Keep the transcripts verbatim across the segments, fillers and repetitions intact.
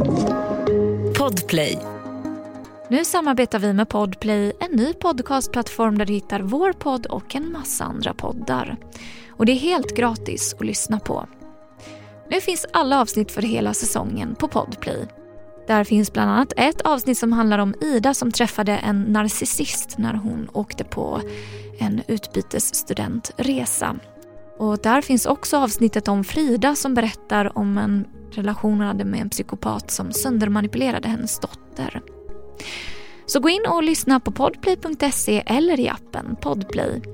Podplay. Nu samarbetar vi med Podplay, en ny podcastplattform där du hittar vår podd och en massa andra poddar. Och det är helt gratis att lyssna på. Nu finns alla avsnitt för hela säsongen på Podplay. Där finns bland annat ett avsnitt som handlar om Ida som träffade en narcissist när hon åkte på en utbytesstudentresa. Och där finns också avsnittet om Frida som berättar om en relation hon hade med en psykopat som söndermanipulerade hennes dotter. Så gå in och lyssna på podplay punkt se eller i appen Podplay.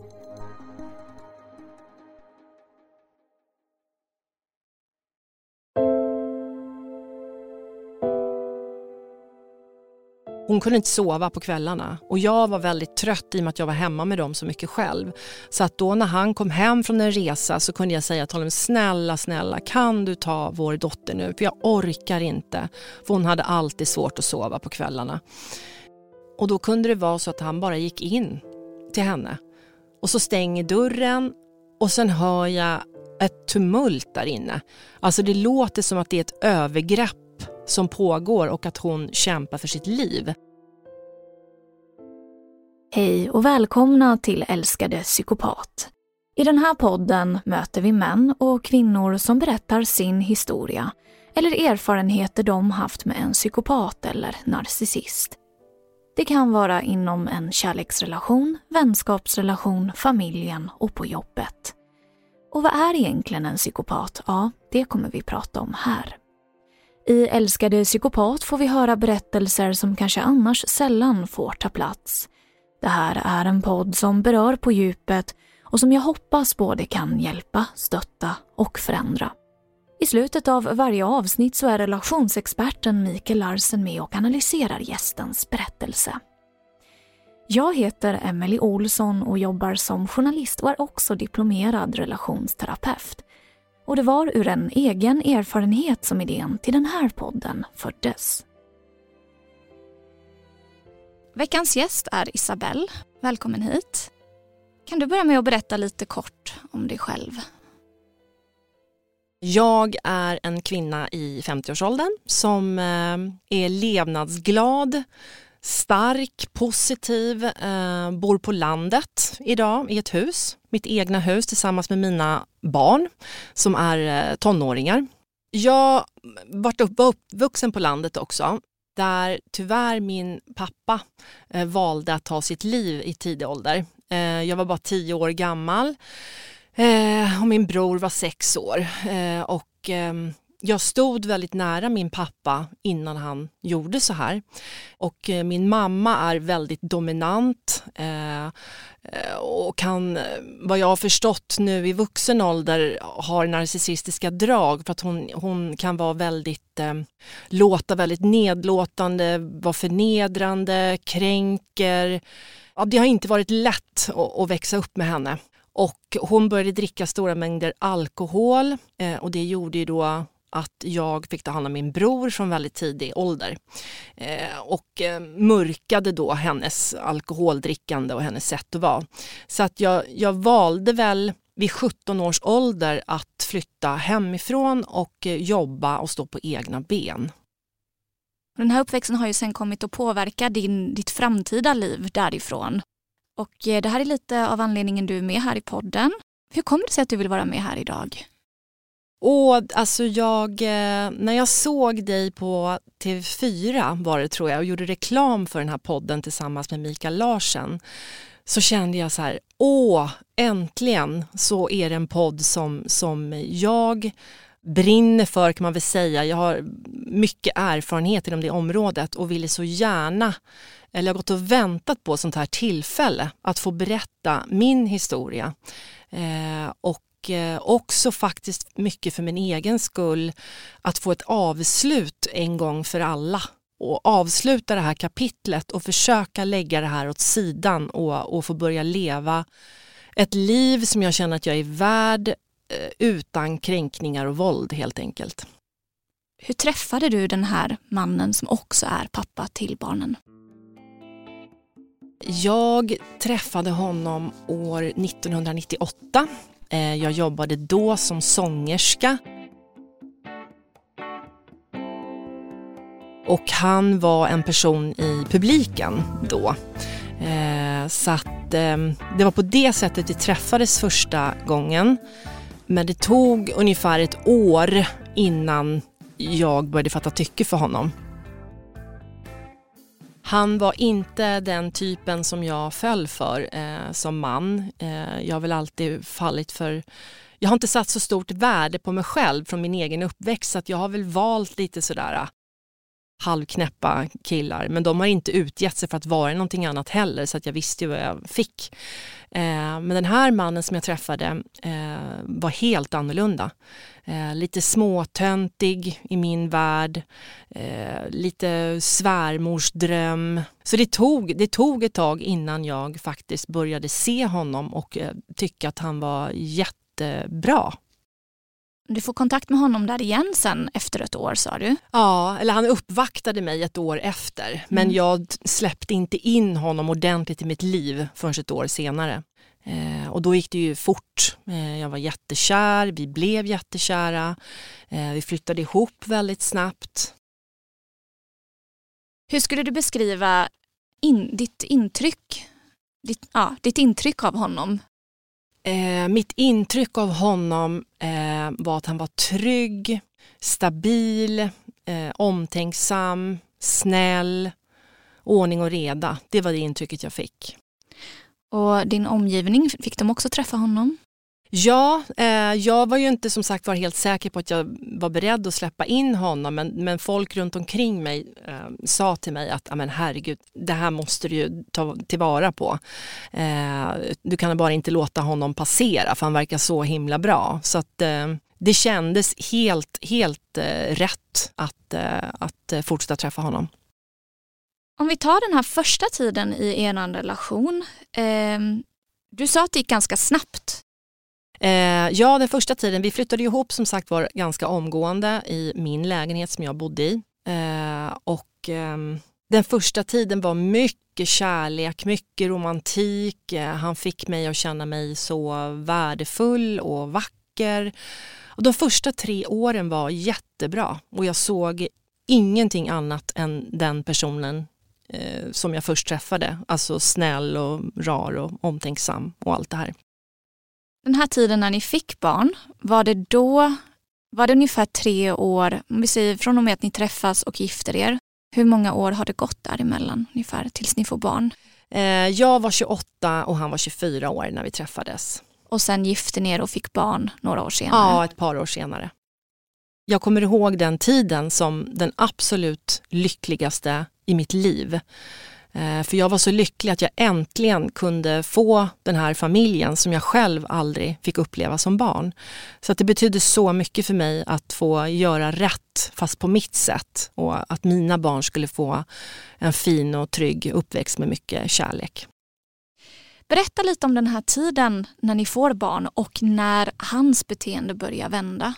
Hon kunde inte sova på kvällarna och jag var väldigt trött i och med att jag var hemma med dem så mycket själv. Så att då när han kom hem från en resa så kunde jag säga till honom: snälla, snälla, kan du ta vår dotter nu? För jag orkar inte. För hon hade alltid svårt att sova på kvällarna. Och då kunde det vara så att han bara gick in till henne. Och så stänger dörren och sen hör jag ett tumult där inne. Alltså det låter som att det är ett övergrepp som pågår och att hon kämpar för sitt liv. Hej och välkomna till Älskade psykopat. I den här podden möter vi män och kvinnor som berättar sin historia eller erfarenheter de haft med en psykopat eller narcissist. Det kan vara inom en kärleksrelation, vänskapsrelation, familjen och på jobbet. Och vad är egentligen en psykopat? Ja, det kommer vi prata om här. I Älskade psykopat får vi höra berättelser som kanske annars sällan får ta plats. Det här är en podd som berör på djupet och som jag hoppas både kan hjälpa, stötta och förändra. I slutet av varje avsnitt så är relationsexperten Mikael Larsen med och analyserar gästens berättelse. Jag heter Emily Olsson och jobbar som journalist och är också diplomerad relationsterapeut. Och det var ur en egen erfarenhet som idén till den här podden föddes. Veckans gäst är Isabelle. Välkommen hit. Kan du börja med att berätta lite kort om dig själv? Jag är en kvinna i femtioårsåldern som är levnadsglad, stark, positiv, eh, bor på landet idag i ett hus. Mitt egna hus tillsammans med mina barn som är eh, tonåringar. Jag var upp, uppvuxen på landet också. Där tyvärr min pappa eh, valde att ta sitt liv i tidig ålder. Eh, jag var bara tio år gammal eh, och min bror var sex år. Eh, och... Eh, Jag stod väldigt nära min pappa innan han gjorde så här. Och eh, min mamma är väldigt dominant eh, och kan, vad jag har förstått nu i vuxen ålder, har narcissistiska drag. För att hon, hon kan vara väldigt, eh, låta väldigt nedlåtande, vara förnedrande, kränker. Ja, det har inte varit lätt att, att växa upp med henne. Och hon började dricka stora mängder alkohol eh, och det gjorde ju då att jag fick ta hand om min bror från väldigt tidig ålder. Eh, och eh, mörkade då hennes alkoholdrickande och hennes sätt att vara. Så att jag, jag valde väl vid sjutton års ålder att flytta hemifrån och eh, jobba och stå på egna ben. Den här uppväxten har ju sen kommit att påverka din, ditt framtida liv därifrån. Och eh, det här är lite av anledningen du är med här i podden. Hur kommer det sig att du vill vara med här idag? Och alltså jag, när jag såg dig på T V fyra var det tror jag och gjorde reklam för den här podden tillsammans med Mikael Larsen, så kände jag så här: åh, äntligen så är det en podd som, som jag brinner för, kan man väl säga. Jag har mycket erfarenhet inom det området och ville så gärna, eller jag har gått och väntat på sånt här tillfälle att få berätta min historia. Eh, och också faktiskt mycket för min egen skull att få ett avslut en gång för alla och avsluta det här kapitlet och försöka lägga det här åt sidan och, och få börja leva ett liv som jag känner att jag är värd utan kränkningar och våld helt enkelt. Hur träffade du den här mannen som också är pappa till barnen? Jag träffade honom år nittonhundranittioåtta. Jag jobbade då som sångerska. Och han var en person i publiken då. Eh, så att eh, det var på det sättet vi träffades första gången. Men det tog ungefär ett år innan jag började fatta tycke för honom. Han var inte den typen som jag föll för eh, som man. Eh, jag har väl alltid fallit för... Jag har inte satt så stort värde på mig själv från min egen uppväxt, så att jag har väl valt lite sådär halvknäppa killar. Men de har inte utgett sig för att vara någonting annat heller, så att jag visste ju vad jag fick. Eh, men den här mannen som jag träffade eh, var helt annorlunda. Eh, lite småtöntig i min värld. Eh, lite svärmorsdröm. Så det tog, det tog ett tag innan jag faktiskt började se honom och eh, tycka att han var jättebra. Du får kontakt med honom där igen sen efter ett år, sa du? Ja, eller han uppvaktade mig ett år efter. Mm. Men jag släppte inte in honom ordentligt i mitt liv förrän ett år senare. Eh, och då gick det ju fort. Eh, jag var jättekär, vi blev jättekära. Eh, vi flyttade ihop väldigt snabbt. Hur skulle du beskriva in, ditt intryck? Ditt, ja, ditt intryck av honom? Eh, mitt intryck av honom eh, var att han var trygg, stabil, eh, omtänksam, snäll, ordning och reda. Det var det intrycket jag fick. Och din omgivning, fick de också träffa honom? Ja, eh, jag var ju inte som sagt var helt säker på att jag var beredd att släppa in honom. Men, men folk runt omkring mig eh, sa till mig att men herregud, det här måste du ju ta tillvara på. Eh, du kan bara inte låta honom passera, för han verkar så himla bra. Så att eh, det kändes helt, helt eh, rätt att, eh, att eh, fortsätta träffa honom. Om vi tar den här första tiden i er relation. Eh, du sa att det gick ganska snabbt. Eh, ja, den första tiden, vi flyttade ihop som sagt var ganska omgående i min lägenhet som jag bodde i. Eh, och eh, den första tiden var mycket kärlek, mycket romantik. Eh, han fick mig att känna mig så värdefull och vacker. Och de första tre åren var jättebra. Och jag såg ingenting annat än den personen eh, som jag först träffade. Alltså snäll och rar och omtänksam och allt det här. Den här tiden när ni fick barn, var det då, var det ungefär tre år, om vi säger från och med att ni träffas och gifter er, hur många år har det gått däremellan ungefär tills ni får barn? Eh, jag var tjugoåtta och han var tjugofyra år när vi träffades. Och sen gifte ni er och fick barn några år senare? Ja, ett par år senare. Jag kommer ihåg den tiden som den absolut lyckligaste i mitt liv. För jag var så lycklig att jag äntligen kunde få den här familjen som jag själv aldrig fick uppleva som barn. Så att det betydde så mycket för mig att få göra rätt fast på mitt sätt. Och att mina barn skulle få en fin och trygg uppväxt med mycket kärlek. Berätta lite om den här tiden när ni får barn och när hans beteende börjar vända.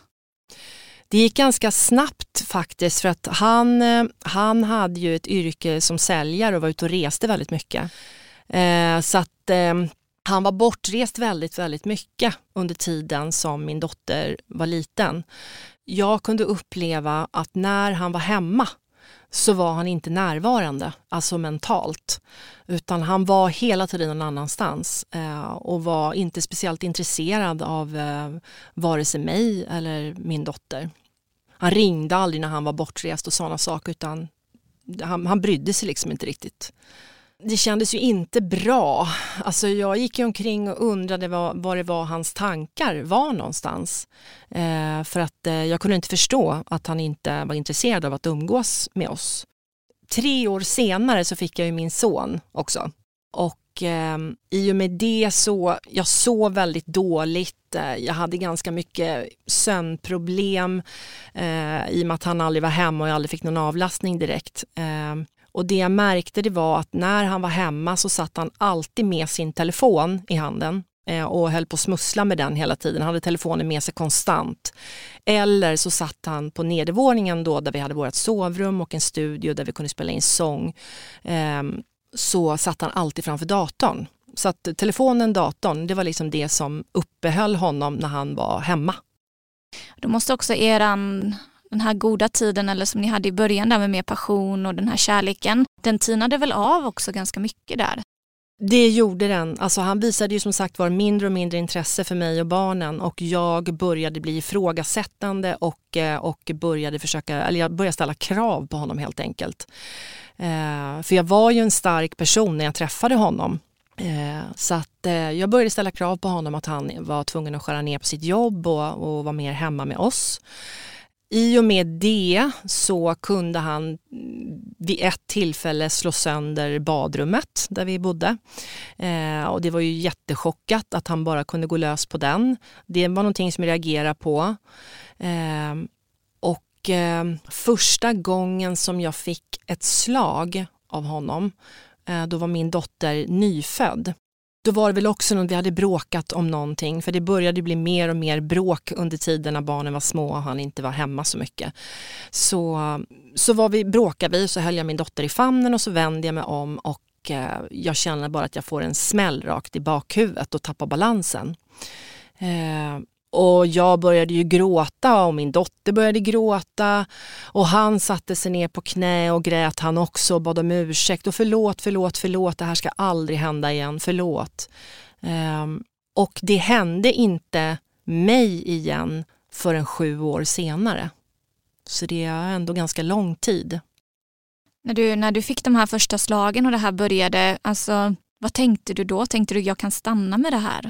Det gick ganska snabbt faktiskt, för att han, han hade ju ett yrke som säljare och var ute och reste väldigt mycket. Eh, så att eh, han var bortrest väldigt, väldigt mycket under tiden som min dotter var liten. Jag kunde uppleva att när han var hemma så var han inte närvarande, alltså mentalt. Utan han var hela tiden någon annanstans eh, och var inte speciellt intresserad av eh, vare sig mig eller min dotter. Han ringde aldrig när han var bortrest och sådana saker, utan han, han brydde sig liksom inte riktigt. Det kändes ju inte bra. Alltså jag gick ju omkring och undrade vad, vad det var hans tankar var någonstans. Eh, för att eh, jag kunde inte förstå att han inte var intresserad av att umgås med oss. Tre år senare så fick jag ju min son också. Och eh, i och med det så, jag sov väldigt dåligt. Eh, jag hade ganska mycket sömnproblem eh, i och med att han aldrig var hemma och jag aldrig fick någon avlastning direkt. Eh, Och det jag märkte det var att när han var hemma så satt han alltid med sin telefon i handen eh, och höll på att smussla med den hela tiden. Han hade telefonen med sig konstant. Eller så satt han på nedervåningen då där vi hade vårt sovrum och en studio där vi kunde spela in sång. Eh, så satt han alltid framför datorn. Så att telefonen, datorn, det var liksom det som uppehöll honom när han var hemma. Då måste också eran den här goda tiden, eller som ni hade i början där med mer passion och den här kärleken, den tinade väl av också ganska mycket där? Det gjorde den. Alltså han visade ju som sagt var mindre och mindre intresse för mig och barnen, och jag började bli ifrågasättande och, och började försöka, eller jag började ställa krav på honom helt enkelt. Eh, för jag var ju en stark person när jag träffade honom. Eh, så att eh, jag började ställa krav på honom att han var tvungen att skära ner på sitt jobb och, och vara mer hemma med oss. I och med det så kunde han vid ett tillfälle slå sönder badrummet där vi bodde. Eh, och det var ju jättechockat att han bara kunde gå lös på den. Det var någonting som jag reagerade på. Eh, och eh, första gången som jag fick ett slag av honom, eh, då var min dotter nyfödd. Då var det väl också när vi hade bråkat om någonting, för det började bli mer och mer bråk under tiden när barnen var små och han inte var hemma så mycket. Så, så var vi, bråkade vi, så höll jag min dotter i famnen och så vände jag mig om och eh, jag känner bara att jag får en smäll rakt i bakhuvudet och tappar balansen. Eh, Och jag började ju gråta och min dotter började gråta och han satte sig ner på knä och grät han också och bad om ursäkt och förlåt, förlåt, förlåt, det här ska aldrig hända igen, förlåt. Um, och det hände inte mig igen förrän sju år senare. Så det är ändå ganska lång tid. När du, när du fick de här första slagen och det här började, alltså, vad tänkte du då? Tänkte du jag kan stanna med det här?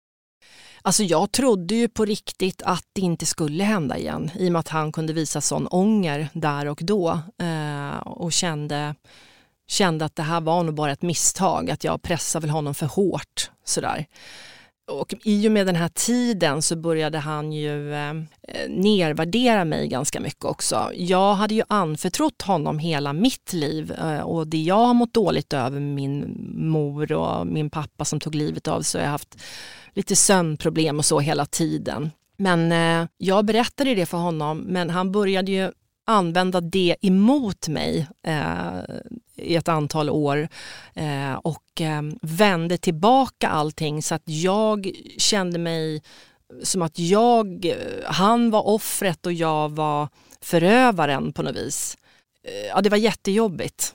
Alltså jag trodde ju på riktigt att det inte skulle hända igen i och med att han kunde visa sån ånger där och då eh, och kände, kände att det här var nog bara ett misstag, att jag pressade väl honom för hårt sådär. Och i och med den här tiden så började han ju eh, nervärdera mig ganska mycket också. Jag hade ju anförtrott honom hela mitt liv eh, och det jag har mått dåligt över med min mor och min pappa som tog livet av, så jag har haft lite sömnproblem och så hela tiden. Men eh, jag berättade det för honom, men han började ju använda det emot mig eh, i ett antal år eh, och eh, vände tillbaka allting, så att jag kände mig som att jag, han var offret och jag var förövaren på något vis. Eh, ja, det var jättejobbigt.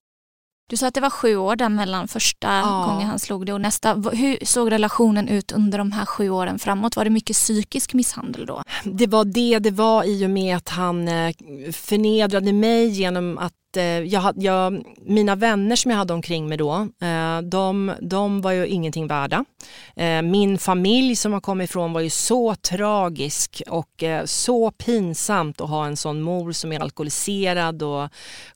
Du sa att det var sju år där mellan första ja. gången han slog det och nästa. Hur såg relationen ut under de här sju åren framåt? Var det mycket psykisk misshandel då? Det var det det var i och med att han förnedrade mig genom att jag, jag, mina vänner som jag hade omkring mig då, de, de var ju ingenting värda. Min familj som har kommit ifrån var ju så tragisk och så pinsamt att ha en sån mor som är alkoholiserad och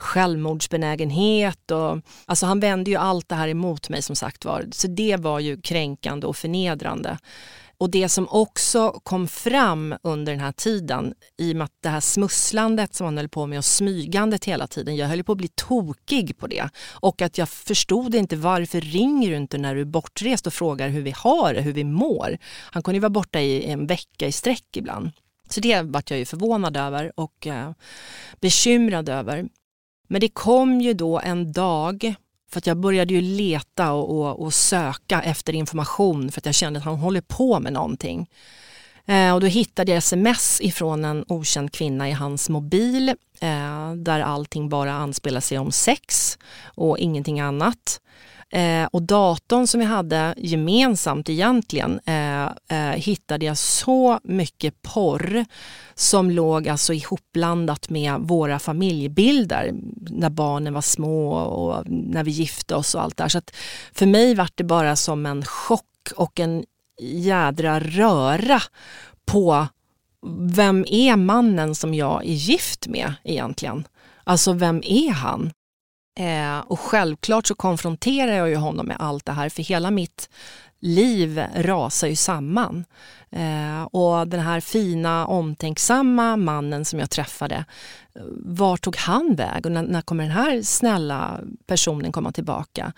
självmordsbenägenhet. Och, alltså han vände ju allt det här emot mig som sagt var. Så det var ju kränkande och förnedrande. Och det som också kom fram under den här tiden, i och med att det här smusslandet som han höll på med och smygandet hela tiden, jag höll på att bli tokig på det. Och att jag förstod inte, varför ringer du inte när du är bortrest och frågar hur vi har det, hur vi mår. Han kunde ju vara borta i en vecka i sträck ibland. Så det var jag ju förvånad över och eh, bekymrad över. Men det kom ju då en dag, för att jag började ju leta och, och, och söka efter information för att jag kände att han håller på med någonting. Eh, och då hittade jag sms ifrån en okänd kvinna i hans mobil eh, där allting bara anspelar sig om sex och ingenting annat. Eh, och datorn som vi hade gemensamt egentligen eh, eh, hittade jag så mycket porr som låg alltså ihopblandat med våra familjebilder när barnen var små och när vi gifte oss och allt där. Så att för mig var det bara som en chock och en jädra röra på vem är mannen som jag är gift med egentligen? Alltså vem är han? Eh, och självklart så konfronterar jag ju honom med allt det här, för hela mitt liv rasar ju samman. Eh, och den här fina, omtänksamma mannen som jag träffade, var tog han väg? Och när, när kommer den här snälla personen komma tillbaka?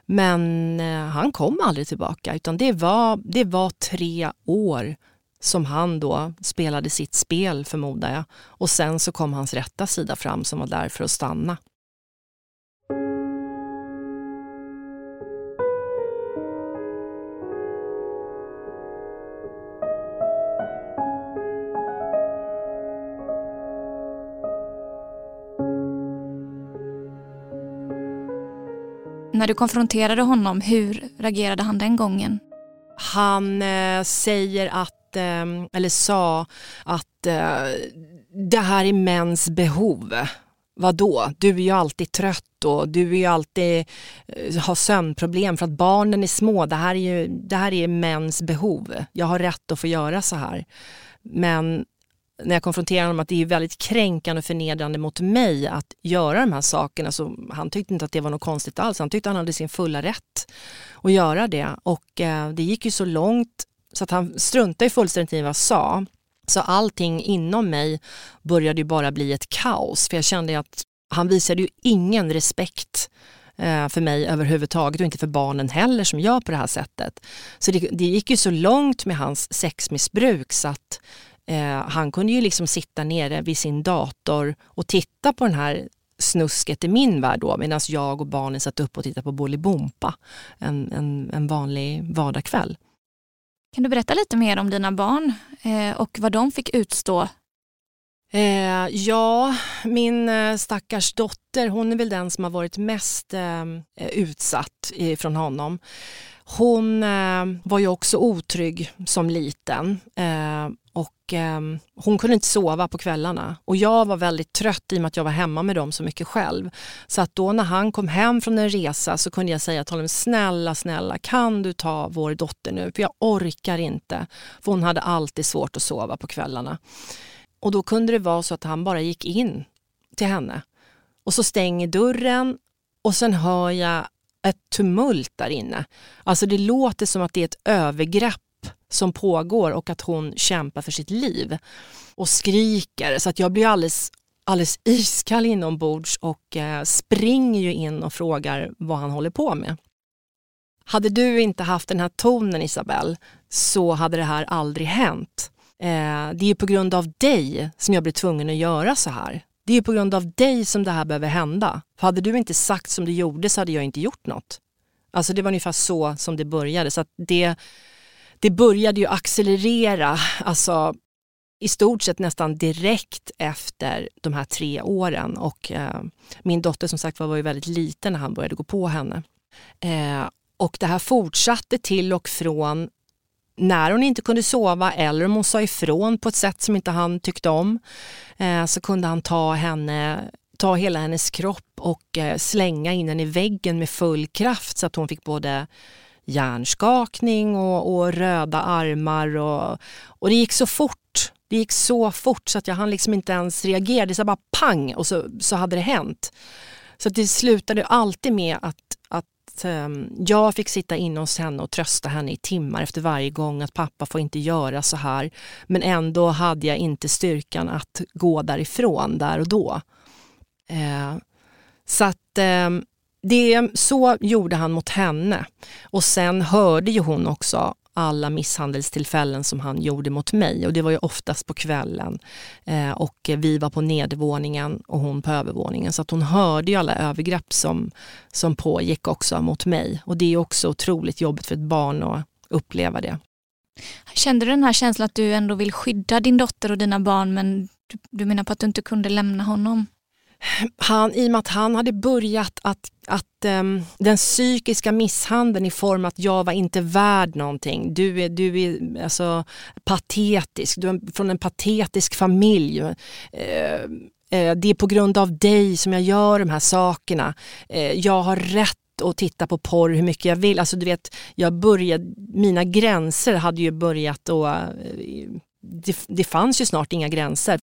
Men eh, han kom aldrig tillbaka, utan det var, det var tre år som han då spelade sitt spel, förmodar jag. Och sen så kom hans rätta sida fram som var där för att stanna. När du konfronterade honom, hur reagerade han den gången? Han eh, säger att, eh, eller sa att eh, det här är mäns behov. Vadå? Du är ju alltid trött och du är ju alltid eh, har sömnproblem för att barnen är små. Det här är ju det här är mäns behov. Jag har rätt att få göra så här. Men när jag konfronterar honom att det är väldigt kränkande och förnedrande mot mig att göra de här sakerna, så han tyckte inte att det var något konstigt alls. Han tyckte han hade sin fulla rätt att göra det. Och eh, det gick ju så långt så att han struntade i fullständigt i vad jag sa. Så allting inom mig började ju bara bli ett kaos. För jag kände att han visade ju ingen respekt eh, för mig överhuvudtaget och inte för barnen heller som gör på det här sättet. Så det, det gick ju så långt med hans sexmissbruk så att Eh, han kunde ju liksom sitta nere vid sin dator och titta på den här snusket i min värld då, medan jag och barnen satt upp och tittade på Bolibompa en, en, en vanlig vardagskväll. Kan du berätta lite mer om dina barn eh, och vad de fick utstå? Eh, ja, min eh, stackars dotter, hon är väl den som har varit mest eh, utsatt eh, från honom. Hon eh, var ju också otrygg som liten eh, och eh, hon kunde inte sova på kvällarna. Och jag var väldigt trött i och med att jag var hemma med dem så mycket själv. Så att då när han kom hem från en resa så kunde jag säga till honom, snälla, snälla, kan du ta vår dotter nu? För jag orkar inte. För hon hade alltid svårt att sova på kvällarna. Och då kunde det vara så att han bara gick in till henne. Och så stänger dörren och sen hör jag ett tumult där inne. Alltså det låter som att det är ett övergrepp som pågår och att hon kämpar för sitt liv. Och skriker så att jag blir alldeles, alldeles iskall inombords och eh, springer ju in och frågar vad han håller på med. Hade du inte haft den här tonen, Isabel, så hade det här aldrig hänt. Eh, det är ju på grund av dig som jag blir tvungen att göra så här. Det är ju på grund av dig som det här behöver hända. För hade du inte sagt som du gjorde så hade jag inte gjort något. Alltså det var ungefär så som det började. Så att det, det började ju accelerera. Alltså i stort sett nästan direkt efter de här tre åren. Och eh, min dotter som sagt var, var ju väldigt liten när han började gå på henne. Eh, och det här fortsatte till och från när hon inte kunde sova eller om hon sa ifrån på ett sätt som inte han tyckte om, eh, så kunde han ta henne, ta hela hennes kropp och eh, slänga in henne i väggen med full kraft så att hon fick både hjärnskakning och, och röda armar och, och det gick så fort. Det gick så fort så att jag hann liksom inte ens reagera. Det så bara pang och så, så hade det hänt. Så att det slutade alltid med att, att jag fick sitta inne hos henne och trösta henne i timmar efter varje gång att pappa får inte göra så här. Men ändå hade jag inte styrkan att gå därifrån där och då. Eh, så att eh, det, så gjorde han mot henne. Och sen hörde ju hon också alla misshandelstillfällen som han gjorde mot mig. Och det var ju oftast på kvällen. Eh, och vi var på nedervåningen och hon på övervåningen. Så att hon hörde ju alla övergrepp som, som pågick också mot mig. Och det är också otroligt jobbigt för ett barn att uppleva det. Kände du den här känslan att du ändå vill skydda din dotter och dina barn, men du, du menar på att du inte kunde lämna honom? Han, i och med att han hade börjat att, att um, den psykiska misshandeln i form att jag var inte värd någonting. Du är, du är alltså patetisk. Du är från en patetisk familj. Uh, uh, det är på grund av dig som jag gör de här sakerna. Uh, jag har rätt att titta på porr hur mycket jag vill. Alltså du vet, jag började, mina gränser hade ju börjat och uh, det, det fanns ju snart inga gränser.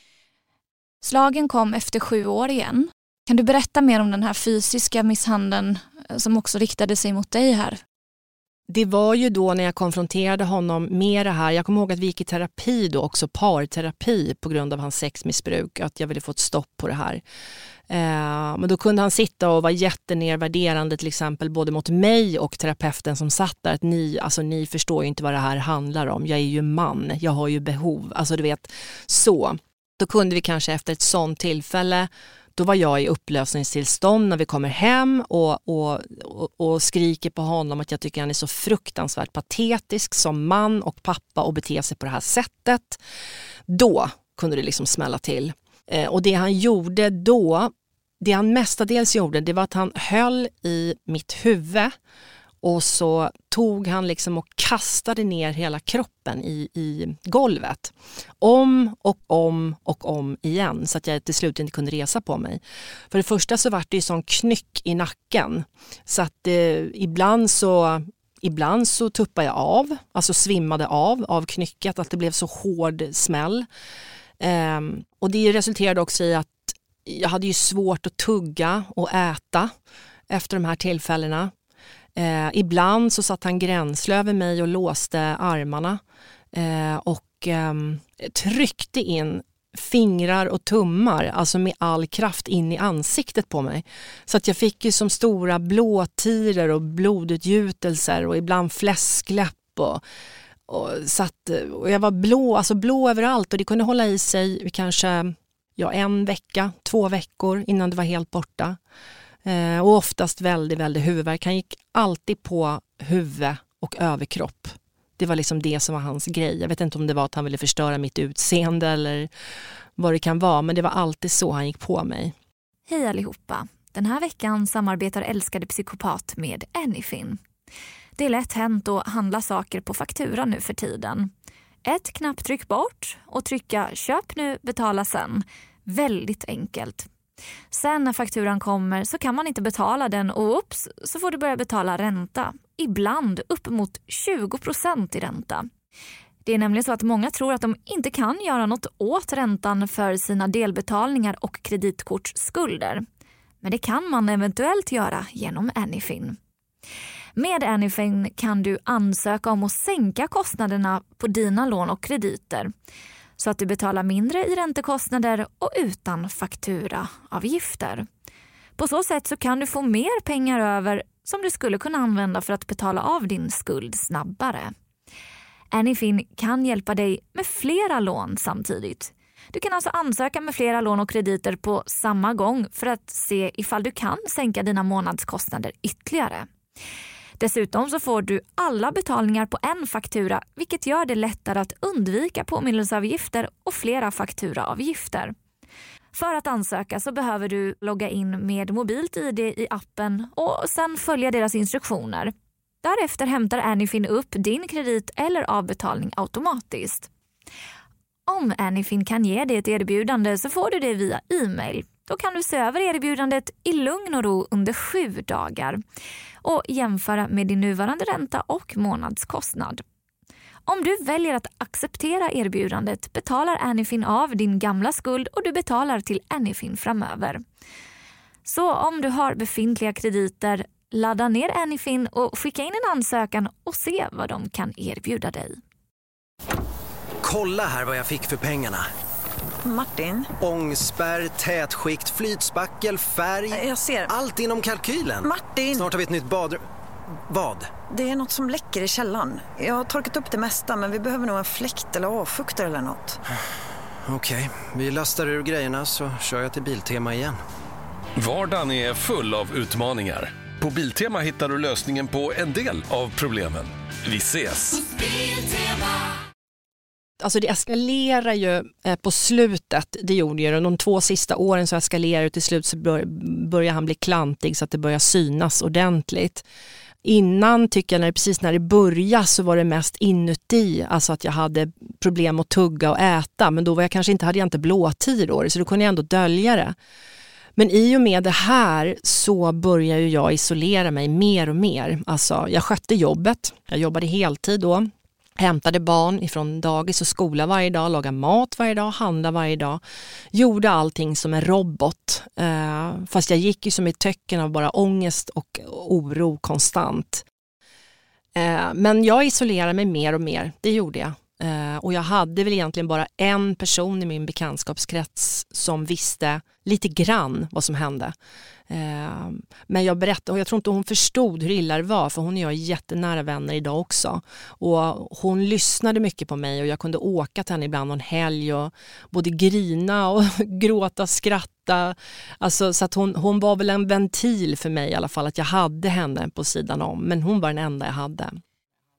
Slagen kom efter sju år igen. Kan du berätta mer om den här fysiska misshandeln som också riktade sig mot dig här? Det var ju då när jag konfronterade honom med det här. Jag kommer ihåg att vi gick i terapi då, också parterapi på grund av hans sexmissbruk. Att jag ville få ett stopp på det här. Eh, men då kunde han sitta och vara jättenervärderande till exempel både mot mig och terapeuten som satt där. Att ni, alltså, ni förstår ju inte vad det här handlar om. Jag är ju man, jag har ju behov. Alltså du vet, så. Då kunde vi kanske efter ett sånt tillfälle, då var jag i upplösningstillstånd när vi kommer hem och, och, och, och skriker på honom att jag tycker han är så fruktansvärt patetisk som man och pappa och beter sig på det här sättet. Då kunde det liksom smälla till. Eh, och det han gjorde då, det han mestadels gjorde, det var att han höll i mitt huvud och så tog han liksom och kastade ner hela kroppen i, i golvet. Om och om och om igen så att jag till slut inte kunde resa på mig. För det första så var det ju sån knyck i nacken så att eh, ibland så... Ibland så tuppade jag av, alltså svimmade av av knycket, att det blev så hård smäll. Um, och det resulterade också i att jag hade ju svårt att tugga och äta efter de här tillfällena. Uh, ibland så satt han gränsle över mig och låste armarna uh, och um, tryckte in fingrar och tummar, alltså med all kraft in i ansiktet på mig. Så att jag fick ju som stora blåtiror och blodutgjutelser och ibland fläskläpp och, och, satt, och jag var blå, alltså blå överallt och det kunde hålla i sig kanske ja, en vecka, två veckor innan det var helt borta. Eh, och oftast väldigt, väldigt huvudvärk. Han gick alltid på huvud och överkropp. Det var liksom det som var hans grej. Jag vet inte om det var att han ville förstöra mitt utseende eller vad det kan vara. Men det var alltid så han gick på mig. Hej allihopa. Den här veckan samarbetar Älskade Psykopat med Anyfin. Det är lätt hänt att handla saker på faktura nu för tiden. Ett knapptryck bort och trycka köp nu, betala sen. Väldigt enkelt. Sen när fakturan kommer så kan man inte betala den och ups så får du börja betala ränta. Ibland upp mot tjugo procent i ränta. Det är nämligen så att många tror att de inte kan göra något åt räntan för sina delbetalningar och kreditkortsskulder. Men det kan man eventuellt göra genom Anyfin. Med Anyfin kan du ansöka om att sänka kostnaderna på dina lån och krediter. Så att du betalar mindre i räntekostnader och utan fakturaavgifter. På så sätt så kan du få mer pengar över som du skulle kunna använda för att betala av din skuld snabbare. Anyfin kan hjälpa dig med flera lån samtidigt. Du kan alltså ansöka med flera lån och krediter på samma gång för att se ifall du kan sänka dina månadskostnader ytterligare. Dessutom så får du alla betalningar på en faktura, vilket gör det lättare att undvika påminnelseavgifter och flera fakturaavgifter. För att ansöka så behöver du logga in med mobilt I D i appen och sen följa deras instruktioner. Därefter hämtar Anyfin upp din kredit eller avbetalning automatiskt. Om Anyfin kan ge dig ett erbjudande så får du det via e-mail. Då kan du se över erbjudandet i lugn och ro under sju dagar och jämföra med din nuvarande ränta och månadskostnad. Om du väljer att acceptera erbjudandet betalar Anyfin av din gamla skuld och du betalar till Anyfin framöver. Så om du har befintliga krediter, ladda ner Anyfin och skicka in en ansökan och se vad de kan erbjuda dig. Kolla här vad jag fick för pengarna. Martin? Ångspärr, tätskikt, flytspackel, färg. Jag ser. Allt inom kalkylen. Martin! Snart har vi ett nytt badrum. Vad? Det är något som läcker i källaren. Jag har torkat upp det mesta men vi behöver nog en fläkt eller avfuktare eller något. Okej, vi lastar ur grejerna så kör jag till Biltema igen. Vardagen är full av utmaningar. På Biltema hittar du lösningen på en del av problemen. Vi ses! Alltså det eskalerar ju eh, på slutet, det gjorde ju. De två sista åren så eskalerar det, till slut så bör, börjar han bli klantig så att det börjar synas ordentligt. Innan tycker jag, när det, precis när det började så var det mest inuti, alltså att jag hade problem att tugga och äta. Men då var jag kanske inte, hade jag inte blåtiror så då kunde jag ändå dölja det. Men i och med det här så börjar ju jag isolera mig mer och mer. Alltså jag skötte jobbet, jag jobbade heltid då. Hämtade barn ifrån dagis och skola varje dag, lagade mat varje dag, handlade varje dag. Gjorde allting som en robot. Eh, fast jag gick ju som i töcken av bara ångest och oro konstant. Eh, men jag isolerade mig mer och mer, det gjorde jag. Eh, och jag hade väl egentligen bara en person i min bekantskapskrets som visste lite grann vad som hände. Eh, men jag berättade, och jag tror inte hon förstod hur illa det var, för hon och jag är jättenära vänner idag också. Och hon lyssnade mycket på mig och jag kunde åka till henne ibland någon helg och både grina och gråta, skratta. Alltså, så att hon, hon var väl en ventil för mig i alla fall, att jag hade henne på sidan om. Men hon var den enda jag hade.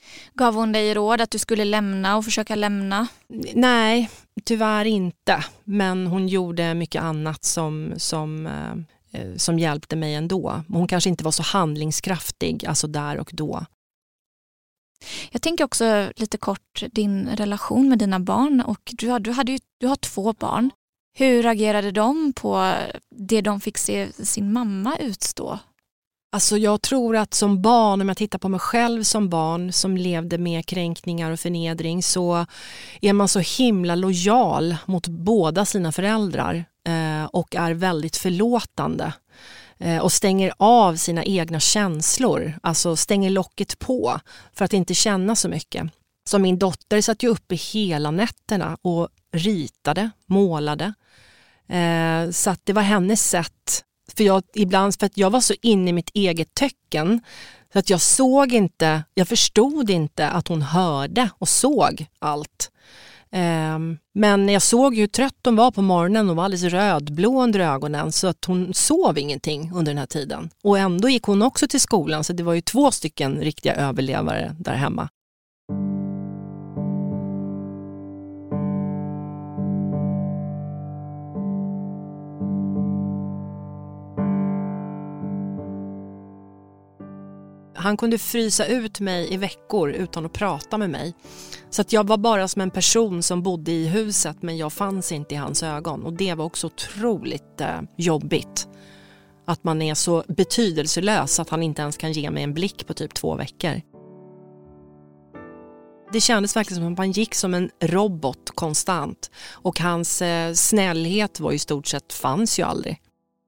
Gav hon dig råd att du skulle lämna och försöka lämna? Nej, tyvärr inte. Men hon gjorde mycket annat som, som, eh, som hjälpte mig ändå. Hon kanske inte var så handlingskraftig, alltså där och då. Jag tänker också lite kort din relation med dina barn. Och du, har, du, hade ju, du har två barn. Hur agerade de på det de fick se sin mamma utstå? Alltså jag tror att som barn, om jag tittar på mig själv som barn som levde med kränkningar och förnedring, så är man så himla lojal mot båda sina föräldrar eh, och är väldigt förlåtande eh, och stänger av sina egna känslor, alltså stänger locket på för att inte känna så mycket. Så min dotter satt ju uppe hela nätterna och ritade, målade. Eh, så att det var hennes sätt. För jag, ibland, för att jag var så inne i mitt eget töcken så att jag såg inte, jag förstod inte att hon hörde och såg allt. Eh, men jag såg hur trött hon var på morgonen och var alldeles rödblå under ögonen, så att hon sov ingenting under den här tiden. Och ändå gick hon också till skolan, så det var ju två stycken riktiga överlevare där hemma. Han kunde frysa ut mig i veckor utan att prata med mig. Så att jag var bara som en person som bodde i huset, men jag fanns inte i hans ögon. Och det var också otroligt eh, jobbigt. Att man är så betydelselös att han inte ens kan ge mig en blick på typ två veckor. Det kändes verkligen som att man gick som en robot konstant. Och hans eh, snällhet var i stort sett, fanns ju aldrig.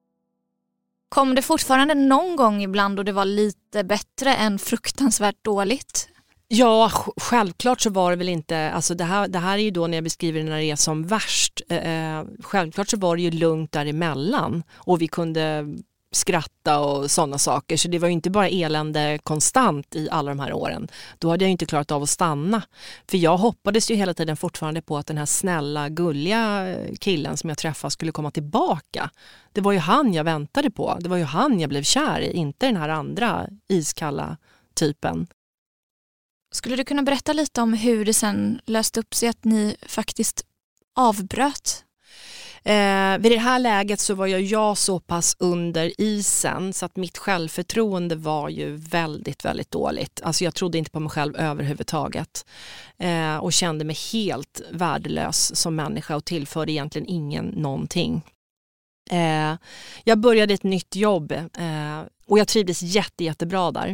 Kom det fortfarande någon gång ibland då det var lite bättre än fruktansvärt dåligt? Ja, självklart så var det väl inte, alltså det här, det här är ju då när jag beskriver när det är som värst. Eh, självklart så var det ju lugnt däremellan och vi kunde skratta och sådana saker. Så det var ju inte bara elände konstant i alla de här åren. Då hade jag ju inte klarat av att stanna. För jag hoppades ju hela tiden fortfarande på att den här snälla, gulliga killen som jag träffade skulle komma tillbaka. Det var ju han jag väntade på. Det var ju han jag blev kär i, inte den här andra iskalla typen. Skulle du kunna berätta lite om hur det sen löste upp sig att ni faktiskt avbröt? Eh, vid det här läget så var jag, jag så pass under isen så att mitt självförtroende var ju väldigt, väldigt dåligt. Alltså jag trodde inte på mig själv överhuvudtaget eh, och kände mig helt värdelös som människa och tillförde egentligen ingen någonting. Eh, jag började ett nytt jobb eh, och jag trivdes jätte, jättebra där.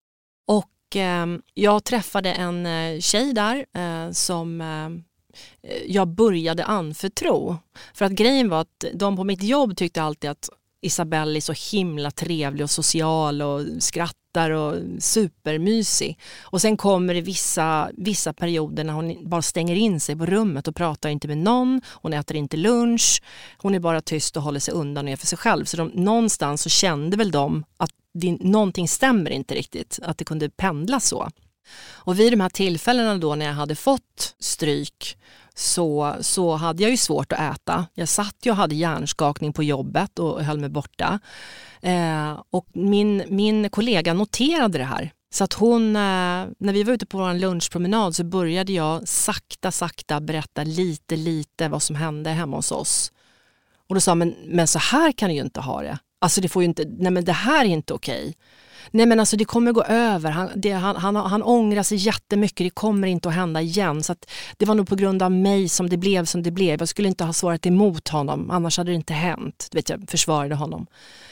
Och eh, jag träffade en eh, tjej där eh, som... Eh, jag började anförtro. För att grejen var att de på mitt jobb tyckte alltid att Isabelle är så himla trevlig och social och skrattar och supermysig. Och sen kommer det vissa, vissa perioder när hon bara stänger in sig på rummet och pratar inte med någon. Hon äter inte lunch. Hon är bara tyst och håller sig undan och är för sig själv. Så de, någonstans så kände väl de att det, någonting stämmer inte riktigt. Att det kunde pendla så. Och vid de här tillfällena då när jag hade fått stryk så, så hade jag ju svårt att äta. Jag satt ju och hade hjärnskakning på jobbet och höll mig borta. Eh, och min, min kollega noterade det här. Så att hon, eh, när vi var ute på vår lunchpromenad så började jag sakta, sakta berätta lite, lite vad som hände hemma hos oss. Och då sa men, men så här kan du ju inte ha det. Alltså det får ju inte, nej men det här är inte okej. Nej men alltså det kommer gå över, han, det, han, han, han ångrar sig jättemycket, det kommer inte att hända igen. Så att det var nog på grund av mig som det blev som det blev. Jag skulle inte ha svarat emot honom, annars hade det inte hänt. Du vet, jag försvarade honom.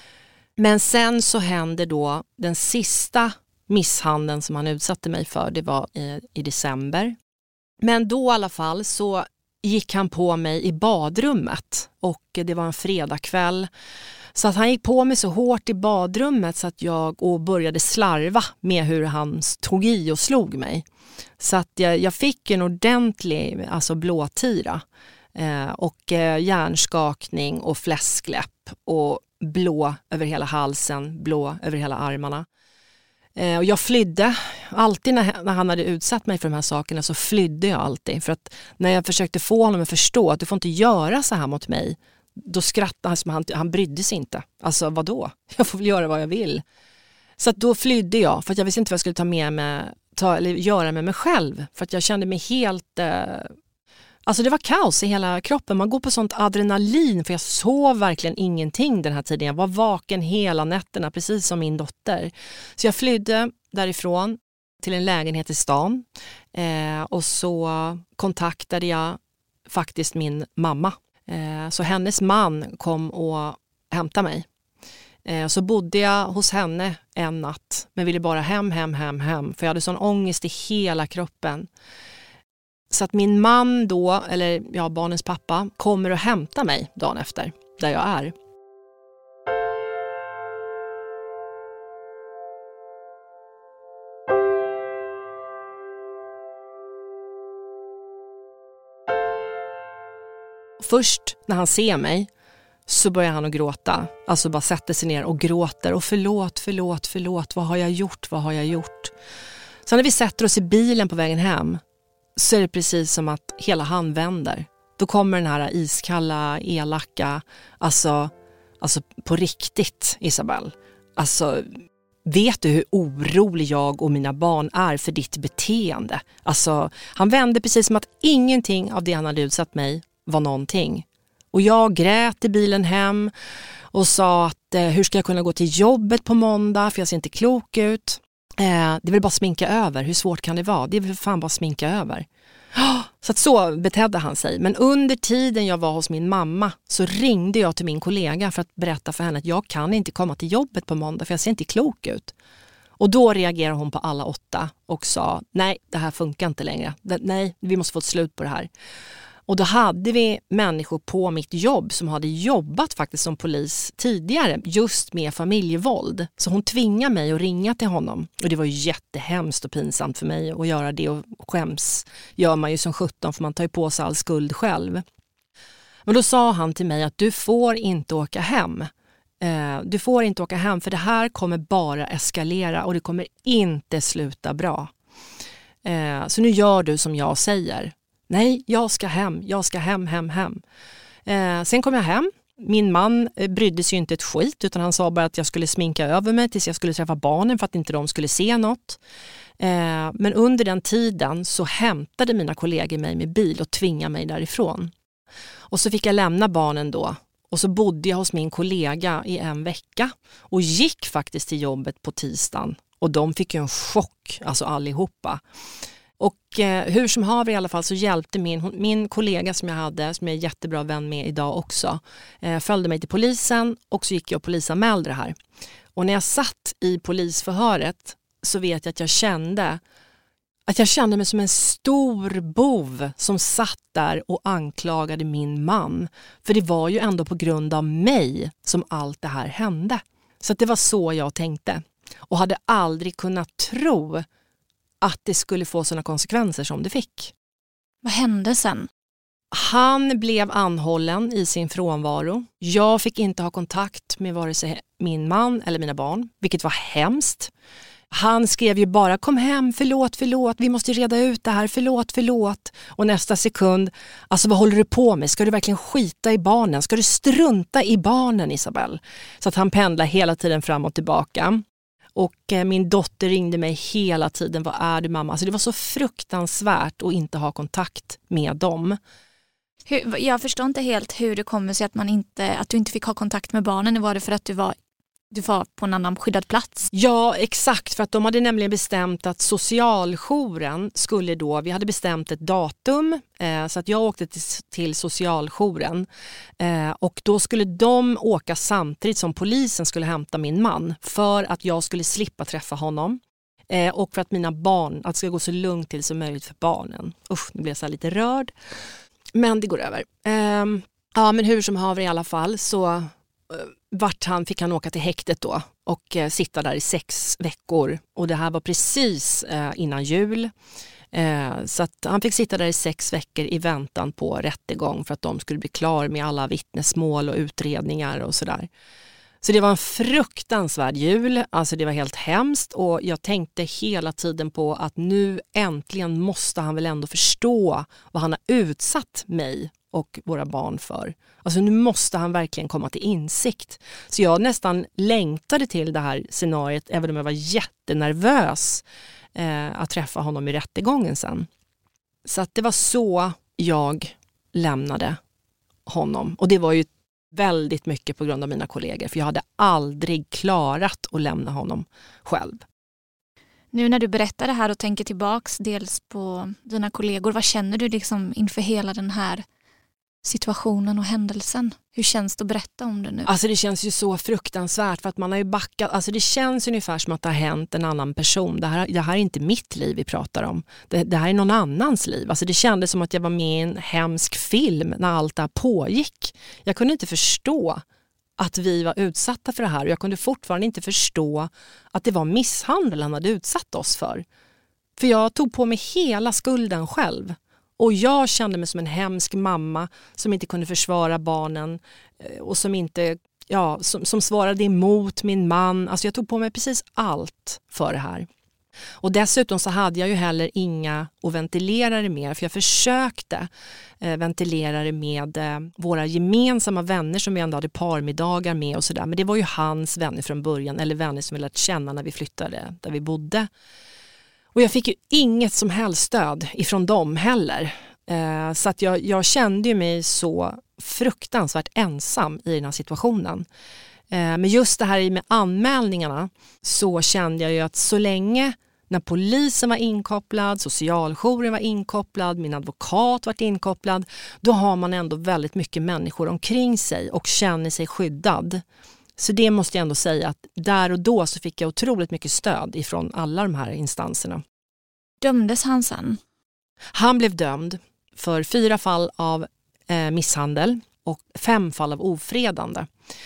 Men sen så hände då den sista misshandeln som han utsatte mig för, det var i, i december. Men då i alla fall så gick han på mig i badrummet och det var en fredagkväll. Så att han gick på mig så hårt i badrummet så att jag och började slarva med hur han tog i och slog mig. Så att jag, jag fick en ordentlig alltså blåtira eh, och eh, hjärnskakning och fläskläpp och blå över hela halsen, blå över hela armarna. Eh, och jag flydde. Alltid när, när han hade utsatt mig för de här sakerna så flydde jag alltid. För att när jag försökte få honom att förstå att du får inte göra så här mot mig, då skrattade han som han, han brydde sig inte. Alltså vadå? Jag får väl göra vad jag vill. Så att då flydde jag för att jag visste inte vad jag skulle ta med mig ta, eller göra med mig själv. För att jag kände mig helt... Eh, alltså det var kaos i hela kroppen. Man går på sånt adrenalin, för jag sov verkligen ingenting den här tiden. Jag var vaken hela nätterna, precis som min dotter. Så jag flydde därifrån till en lägenhet i stan. Eh, och så kontaktade jag faktiskt min mamma. Eh, så hennes man kom och hämtade mig. Eh, så bodde jag hos henne en natt, men ville bara hem, hem, hem, hem. För jag hade sån ångest i hela kroppen. Så att min man då, eller ja, barnens pappa, kommer och hämtar mig dagen efter, där jag är. Först när han ser mig så börjar han att gråta. Alltså bara sätter sig ner och gråter. Och förlåt, förlåt, förlåt. Vad har jag gjort? Vad har jag gjort? Så när vi sätter oss i bilen på vägen hem så är det precis som att hela han vänder. Då kommer den här iskalla, elaka, alltså, alltså på riktigt, Isabel. Alltså, vet du hur orolig jag och mina barn är för ditt beteende? Alltså, han vände precis som att ingenting av det han hade utsatt mig var någonting. Och jag grät i bilen hem och sa att eh, hur ska jag kunna gå till jobbet på måndag, för jag ser inte klok ut. Eh, det vill bara sminka över. Hur svårt kan det vara? Det vill fan bara sminka över. Så att så betedde han sig. Men under tiden jag var hos min mamma så ringde jag till min kollega för att berätta för henne att jag kan inte komma till jobbet på måndag, för jag ser inte klok ut. Och då reagerade hon på alla åtta och sa, nej, det här funkar inte längre. Nej, vi måste få ett slut på det här. Och då hade vi människor på mitt jobb som hade jobbat faktiskt som polis tidigare just med familjevåld. Så hon tvingade mig att ringa till honom. Och det var ju jättehemskt och pinsamt för mig att göra det, och skäms gör man ju som sjutton, för man tar ju på sig all skuld själv. Men då sa han till mig att du får inte åka hem. Eh, du får inte åka hem, för det här kommer bara eskalera och det kommer inte sluta bra. Eh, så nu gör du som jag säger. Nej, jag ska hem, jag ska hem, hem, hem. Eh, sen kom jag hem. Min man eh, brydde sig ju inte ett skit, utan han sa bara att jag skulle sminka över mig tills jag skulle träffa barnen för att inte de skulle se något. Eh, men under den tiden så hämtade mina kollegor mig med bil och tvingade mig därifrån. Och så fick jag lämna barnen då. Och så bodde jag hos min kollega i en vecka och gick faktiskt till jobbet på tisdagen. Och de fick ju en chock, alltså allihopa. Och eh, hur som haver i alla fall så hjälpte min, min kollega som jag hade, som jag är jättebra vän med idag också, eh, följde mig till polisen och så gick jag och polisanmälde det här. Och när jag satt i polisförhöret så vet jag att jag kände att jag kände mig som en stor bov som satt där och anklagade min man. För det var ju ändå på grund av mig som allt det här hände. Så att det var så jag tänkte. Och hade aldrig kunnat tro att det skulle få sådana konsekvenser som det fick. Vad hände sen? Han blev anhållen i sin frånvaro. Jag fick inte ha kontakt med vare sig min man eller mina barn, vilket var hemskt. Han skrev ju bara, kom hem, förlåt, förlåt, vi måste reda ut det här, förlåt, förlåt. Och nästa sekund, alltså vad håller du på med? Ska du verkligen skita i barnen? Ska du strunta i barnen, Isabel? Så att han pendlar hela tiden fram och tillbaka. Och eh, min dotter ringde mig hela tiden, vad är du mamma? Alltså det var så fruktansvärt att inte ha kontakt med dem. Hur, jag förstår inte helt hur det kommer sig att, man inte, att du inte fick ha kontakt med barnen. Var det för att du var, du var på en annan skyddad plats? Ja, exakt. För att de hade nämligen bestämt att socialjouren skulle då, vi hade bestämt ett datum eh, så att jag åkte till, till socialjouren eh, och då skulle de åka samtidigt som polisen skulle hämta min man för att jag skulle slippa träffa honom. Eh, och för att mina barn, att det ska gå så lugnt till som möjligt för barnen. Usch, nu blev jag så här lite rörd. Men det går över. Eh, ja, men hur som haver i alla fall så eh, vart han, fick han åka till häktet då och eh, sitta där i sex veckor. Och det här var precis eh, innan jul. Eh, så att han fick sitta där i sex veckor i väntan på rättegång för att de skulle bli klar med alla vittnesmål och utredningar och sådär. Så det var en fruktansvärd jul, alltså det var helt hemskt och jag tänkte hela tiden på att nu äntligen måste han väl ändå förstå vad han har utsatt mig och våra barn för. Alltså nu måste han verkligen komma till insikt. Så jag nästan längtade till det här scenariet även om jag var jättenervös. eh, att träffa honom i rättegången sen. Så att det var så jag lämnade honom. Och det var ju väldigt mycket på grund av mina kollegor. För jag hade aldrig klarat att lämna honom själv. Nu när du berättar det här och tänker tillbaks dels på dina kollegor, vad känner du liksom inför hela den här situationen och händelsen? Hur känns det att berätta om det nu? Alltså det känns ju så fruktansvärt för att man har ju backat. Alltså det känns ungefär som att det har hänt en annan person. Det här, det här är inte mitt liv vi pratar om. Det, det här är någon annans liv. Alltså det kändes som att jag var med i en hemsk film när allt det här pågick. Jag kunde inte förstå att vi var utsatta för det här. Och jag kunde fortfarande inte förstå att det var misshandel han hade utsatt oss för. För jag tog på mig hela skulden själv. Och jag kände mig som en hemsk mamma som inte kunde försvara barnen och som inte, ja, som, som svarade emot min man. Alltså jag tog på mig precis allt för det här. Och dessutom så hade jag ju heller inga att ventilera det med, för jag försökte eh, ventilera det med eh, våra gemensamma vänner som vi ändå hade parmiddagar med och sådär. Men det var ju hans vänner från början, eller vänner som vi lärt känna när vi flyttade där vi bodde. Och jag fick ju inget som helst stöd ifrån dem heller. Eh, så att jag, jag kände ju mig så fruktansvärt ensam i den här situationen. Eh, men just det här med anmälningarna så kände jag ju att så länge när polisen var inkopplad, socialjouren var inkopplad, min advokat var inkopplad, då har man ändå väldigt mycket människor omkring sig och känner sig skyddad. Så det måste jag ändå säga att där och då så fick jag otroligt mycket stöd ifrån alla de här instanserna. Dömdes han sen? Han blev dömd för fyra fall av eh, misshandel och fem fall av ofredande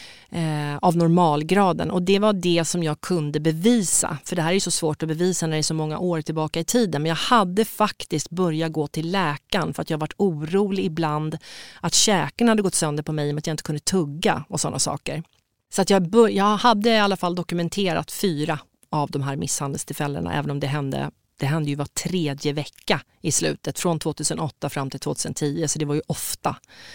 eh, av normalgraden. Och det var det som jag kunde bevisa. För det här är ju så svårt att bevisa när det är så många år tillbaka i tiden. Men jag hade faktiskt börjat gå till läkaren för att jag varit orolig ibland att käken hade gått sönder på mig med att jag inte kunde tugga och sådana saker. Så att jag, bör- jag hade i alla fall dokumenterat fyra av de här misshandelstillfällena, även om det hände, det hände ju var tredje vecka i slutet, från tjugohundraåtta fram till tjugohundratio, så det var ju ofta.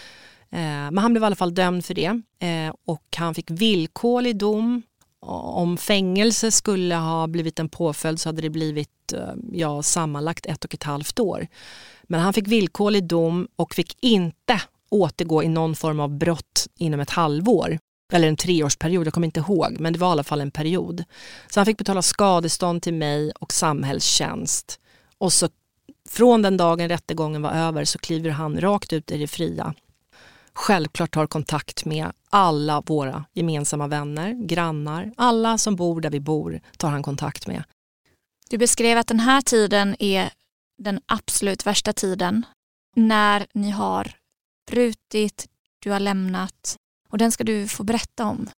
Eh, men han blev i alla fall dömd för det eh, och han fick villkorlig dom. Om fängelse skulle ha blivit en påföljd så hade det blivit eh, ja, sammanlagt ett och ett halvt år. Men han fick villkorlig dom och fick inte återgå i någon form av brott inom ett halvår. Eller en treårsperiod, jag kommer inte ihåg. Men det var i alla fall en period. Så han fick betala skadestånd till mig och samhällstjänst. Och så från den dagen rättegången var över så kliver han rakt ut i det fria. Självklart tar kontakt med alla våra gemensamma vänner, grannar. Alla som bor där vi bor tar han kontakt med. Du beskrev att den här tiden är den absolut värsta tiden. När ni har brutit, du har lämnat. Och den ska du få berätta om.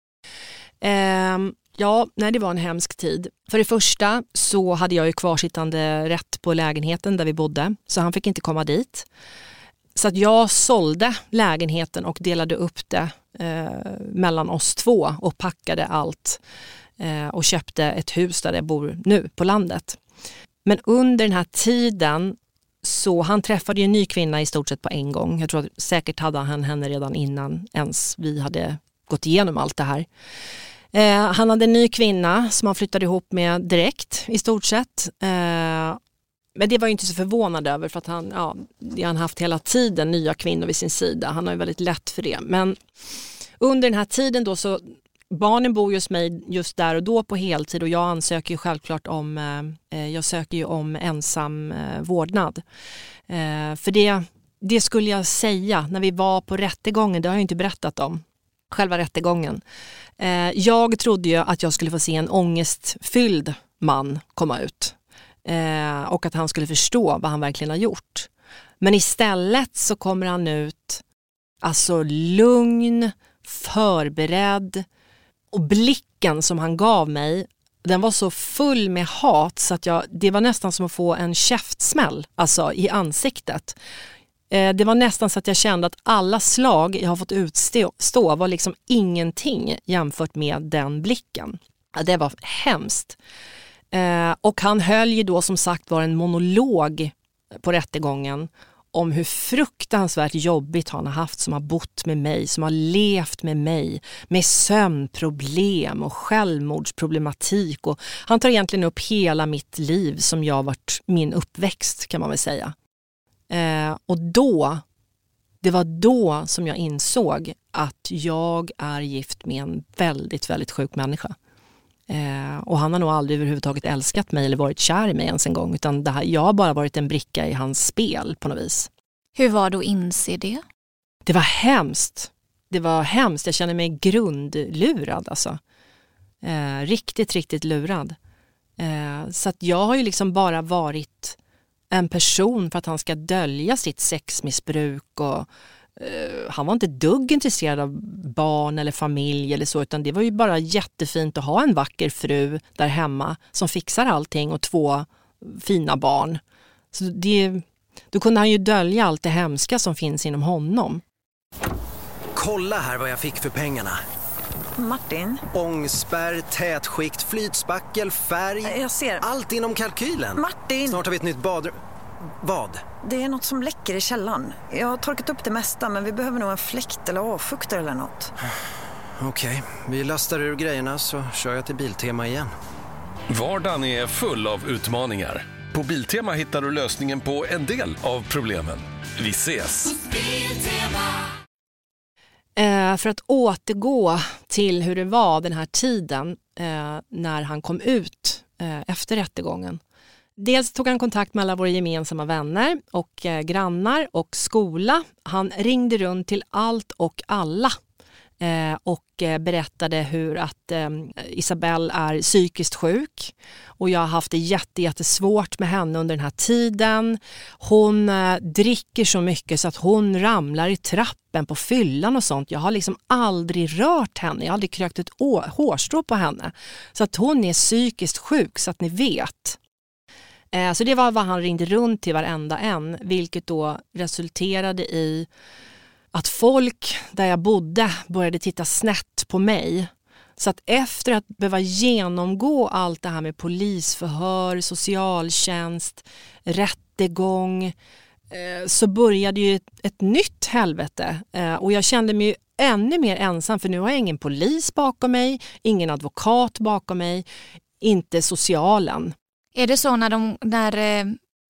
Eh, ja, nej, det var en hemsk tid. För det första så hade jag ju kvarsittande rätt på lägenheten där vi bodde. Så han fick inte komma dit. Så att jag sålde lägenheten och delade upp det eh, mellan oss två. Och packade allt. Eh, och köpte ett hus där jag bor nu på landet. Men under den här tiden så han träffade ju en ny kvinna i stort sett på en gång. Jag tror att säkert hade han henne redan innan ens vi hade gått igenom allt det här. Eh, han hade en ny kvinna som han flyttade ihop med direkt i stort sett. Eh, men det var ju inte så förvånad över för att han, ja, det har han haft hela tiden nya kvinnor vid sin sida. Han har ju väldigt lätt för det. Men under den här tiden då så barnen bor just mig just där och då på heltid och jag ansöker ju självklart om eh, jag söker ju om ensam eh, vårdnad. Eh, för det, det skulle jag säga när vi var på rättegången, det har jag inte berättat om, själva rättegången. Eh, jag trodde ju att jag skulle få se en ångestfylld man komma ut eh, och att han skulle förstå vad han verkligen har gjort. Men istället så kommer han ut alltså lugn, förberedd. Och blicken som han gav mig, den var så full med hat så att jag, det var nästan som att få en käftsmäll alltså, i ansiktet. Eh, det var nästan så att jag kände att alla slag jag har fått utstå var liksom ingenting jämfört med den blicken. Ja, det var hemskt. Eh, och han höll ju då som sagt var en monolog på rättegången om hur fruktansvärt jobbigt han har haft som har bott med mig, som har levt med mig, med sömnproblem och självmordsproblematik. Och han tar egentligen upp hela mitt liv som jag varit min uppväxt, kan man väl säga. Eh, och då, det var då som jag insåg att jag är gift med en väldigt, väldigt sjuk människa. Eh, och han har nog aldrig överhuvudtaget älskat mig eller varit kär i mig ens en gång, utan det här, jag har bara varit en bricka i hans spel på något vis. Hur var det att inse det? Det var hemskt. Det var hemskt. Jag kände mig grundlurad alltså. Eh, riktigt, riktigt lurad. Eh, så att jag har ju liksom bara varit en person för att han ska dölja sitt sexmissbruk och Uh, han var inte dugg intresserad av barn eller familj eller så, utan det var ju bara jättefint att ha en vacker fru där hemma som fixar allting och två fina barn. Så det, då kunde han ju dölja allt det hemska som finns inom honom. Kolla här vad jag fick för pengarna. Martin? Ångspärr, tätskikt, flytspackel, färg. Jag ser. Allt inom kalkylen. Martin! Snart har vi ett nytt badrum. Vad? Det är något som läcker i källaren. Jag har torkat upp det mesta, men vi behöver nog en fläkt eller avfuktare eller något. Okej, vi lastar ur grejerna så kör jag till Biltema igen. Vardagen är full av utmaningar. På Biltema hittar du lösningen på en del av problemen. Vi ses! Eh, för att återgå till hur det var den här tiden eh, när han kom ut eh, efter rättegången. Dels tog han kontakt med alla våra gemensamma vänner och eh, grannar och skola. Han ringde runt till allt och alla eh, och eh, berättade hur att eh, Isabelle är psykiskt sjuk. Och jag har haft det jätte, jättesvårt med henne under den här tiden. Hon eh, dricker så mycket så att hon ramlar i trappen på fyllan och sånt. Jag har liksom aldrig rört henne. Jag har aldrig krökt ett å- hårstrå på henne. Så att hon är psykiskt sjuk, så att ni vet. Så det var vad han ringde runt till varenda en, vilket då resulterade i att folk där jag bodde började titta snett på mig. Så att efter att behöva genomgå allt det här med polisförhör, socialtjänst, rättegång, så började ju ett, ett nytt helvete. Och jag kände mig ju ännu mer ensam, för nu har jag ingen polis bakom mig, ingen advokat bakom mig, inte socialen. Är det så när, de, när eh,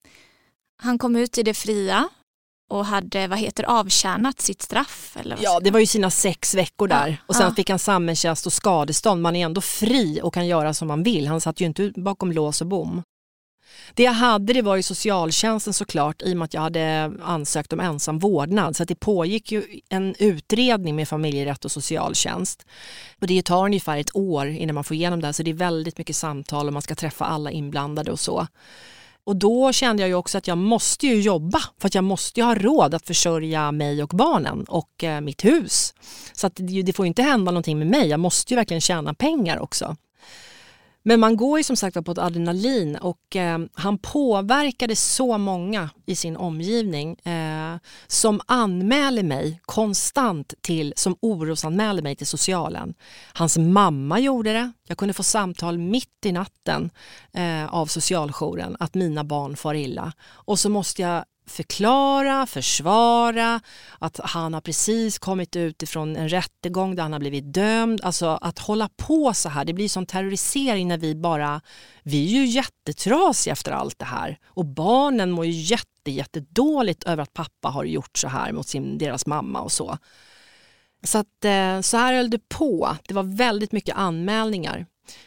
han kom ut i det fria och hade, vad heter, avtjänat sitt straff? Eller vad ja, det var ju sina sex veckor där. Ja, och sen ja. fick han samhällstjänst och skadestånd. Man är ändå fri och kan göra som man vill. Han satt ju inte bakom lås och bom. Det jag hade, det var ju socialtjänsten såklart, i och med att jag hade ansökt om ensam vårdnad. Så att det pågick ju en utredning med familjerätt och socialtjänst. Och det tar ungefär ett år innan man får igenom det här, så det är väldigt mycket samtal och man ska träffa alla inblandade och så. Och då kände jag ju också att jag måste ju jobba, för att jag måste ju ha råd att försörja mig och barnen och eh, mitt hus. Så att det, det får ju inte hända någonting med mig, jag måste ju verkligen tjäna pengar också. Men man går ju som sagt på ett adrenalin, och eh, han påverkade så många i sin omgivning eh, som anmäler mig konstant till, som orosanmäler mig till socialen. Hans mamma gjorde det. Jag kunde få samtal mitt i natten eh, av socialjouren att mina barn far illa. Och så måste jag förklara, försvara att han har precis kommit ut ifrån en rättegång där han har blivit dömd. Alltså att hålla på så här, det blir som terrorisering när vi bara, vi är ju jättetrasiga efter allt det här. Och barnen mår ju jätte, jättedåligt över att pappa har gjort så här mot sin, deras mamma och så. Så att så här höll det på. Det var väldigt mycket anmälningar.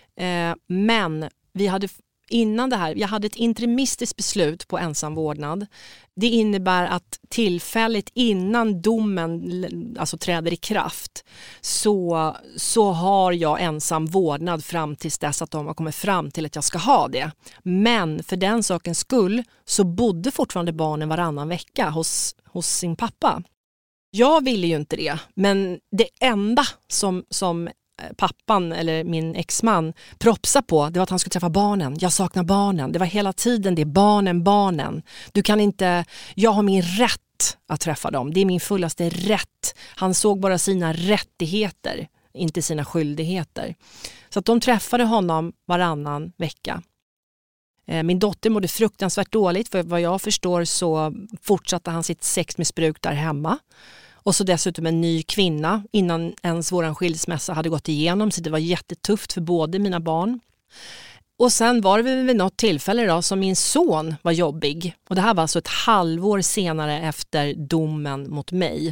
Men vi hade innan det här, jag hade ett interimistiskt beslut på ensamvårdnad. Det innebär att tillfälligt innan domen alltså träder i kraft så, så har jag ensam vårdnad fram tills dess att de har kommit fram till att jag ska ha det. Men för den sakens skull så bodde fortfarande barnen varannan vecka hos, hos sin pappa. Jag ville ju inte det, men det enda som, som pappan eller min exman propsa på, det var att han skulle träffa barnen. Jag saknar barnen. Det var hela tiden det, barnen, barnen. Du kan inte, jag har min rätt att träffa dem. Det är min fullaste rätt. Han såg bara sina rättigheter, inte sina skyldigheter. Så att de träffade honom varannan vecka. Min dotter mådde fruktansvärt dåligt, för vad jag förstår så fortsatte han sitt sexmissbruk där hemma. Och så dessutom en ny kvinna innan ens våran skilsmässa hade gått igenom, så det var jättetufft för både mina barn. Och sen var det vid något tillfälle då som min son var jobbig. Och det här var alltså ett halvår senare efter domen mot mig.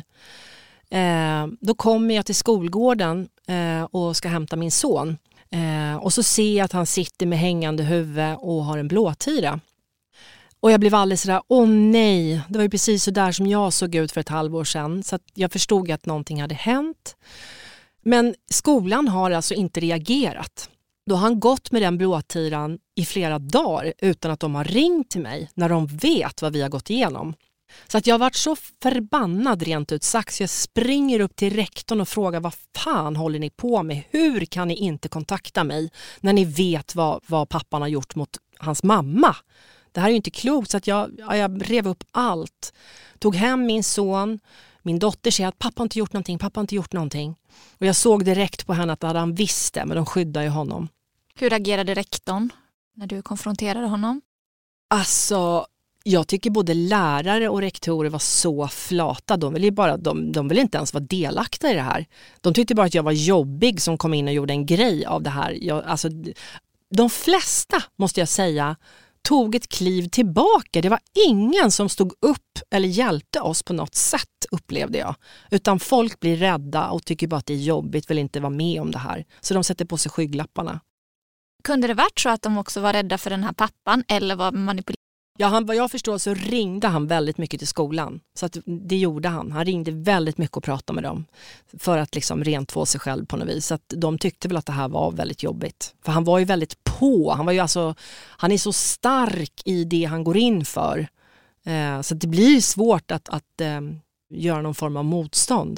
Eh, då kommer jag till skolgården eh, och ska hämta min son. Eh, och så ser jag att han sitter med hängande huvud och har en blåtira. Och jag blev alldeles sådär, åh nej, det var ju precis så där som jag såg ut för ett halvår sedan. Så att jag förstod att någonting hade hänt. Men skolan har alltså inte reagerat. Då har han gått med den blåtiran i flera dagar utan att de har ringt till mig när de vet vad vi har gått igenom. Så att jag har varit så förbannad rent ut sagt, så jag springer upp till rektorn och frågar, vad fan håller ni på med? Hur kan ni inte kontakta mig när ni vet vad, vad pappan har gjort mot hans mamma? Det här är ju inte klokt, så att jag, jag rev upp allt. Tog hem min son, min dotter säger att pappa inte gjort någonting, pappa inte gjort någonting. Och jag såg direkt på henne att han visste, men de skyddade ju honom. Hur agerade rektorn när du konfronterade honom? Alltså, jag tycker både lärare och rektorer var så flata. De ville, bara, de, de ville inte ens vara delaktiga i det här. De tyckte bara att jag var jobbig som kom in och gjorde en grej av det här. Jag, alltså, de flesta, måste jag säga, tog ett kliv tillbaka. Det var ingen som stod upp eller hjälpte oss på något sätt, upplevde jag. Utan folk blir rädda och tycker bara att det är jobbigt, vill inte vara med om det här. Så de sätter på sig skygglapparna. Kunde det varit så att de också var rädda för den här pappan eller var manipulerade? Ja, han, vad jag förstår så ringde han väldigt mycket till skolan. Så att det gjorde han. Han ringde väldigt mycket och pratade med dem. För att liksom rent få sig själv på något vis. Så att de tyckte väl att det här var väldigt jobbigt. För han var ju väldigt på. Han var ju alltså, han är så stark i det han går in för. Eh, så att det blir svårt att, att eh, göra någon form av motstånd.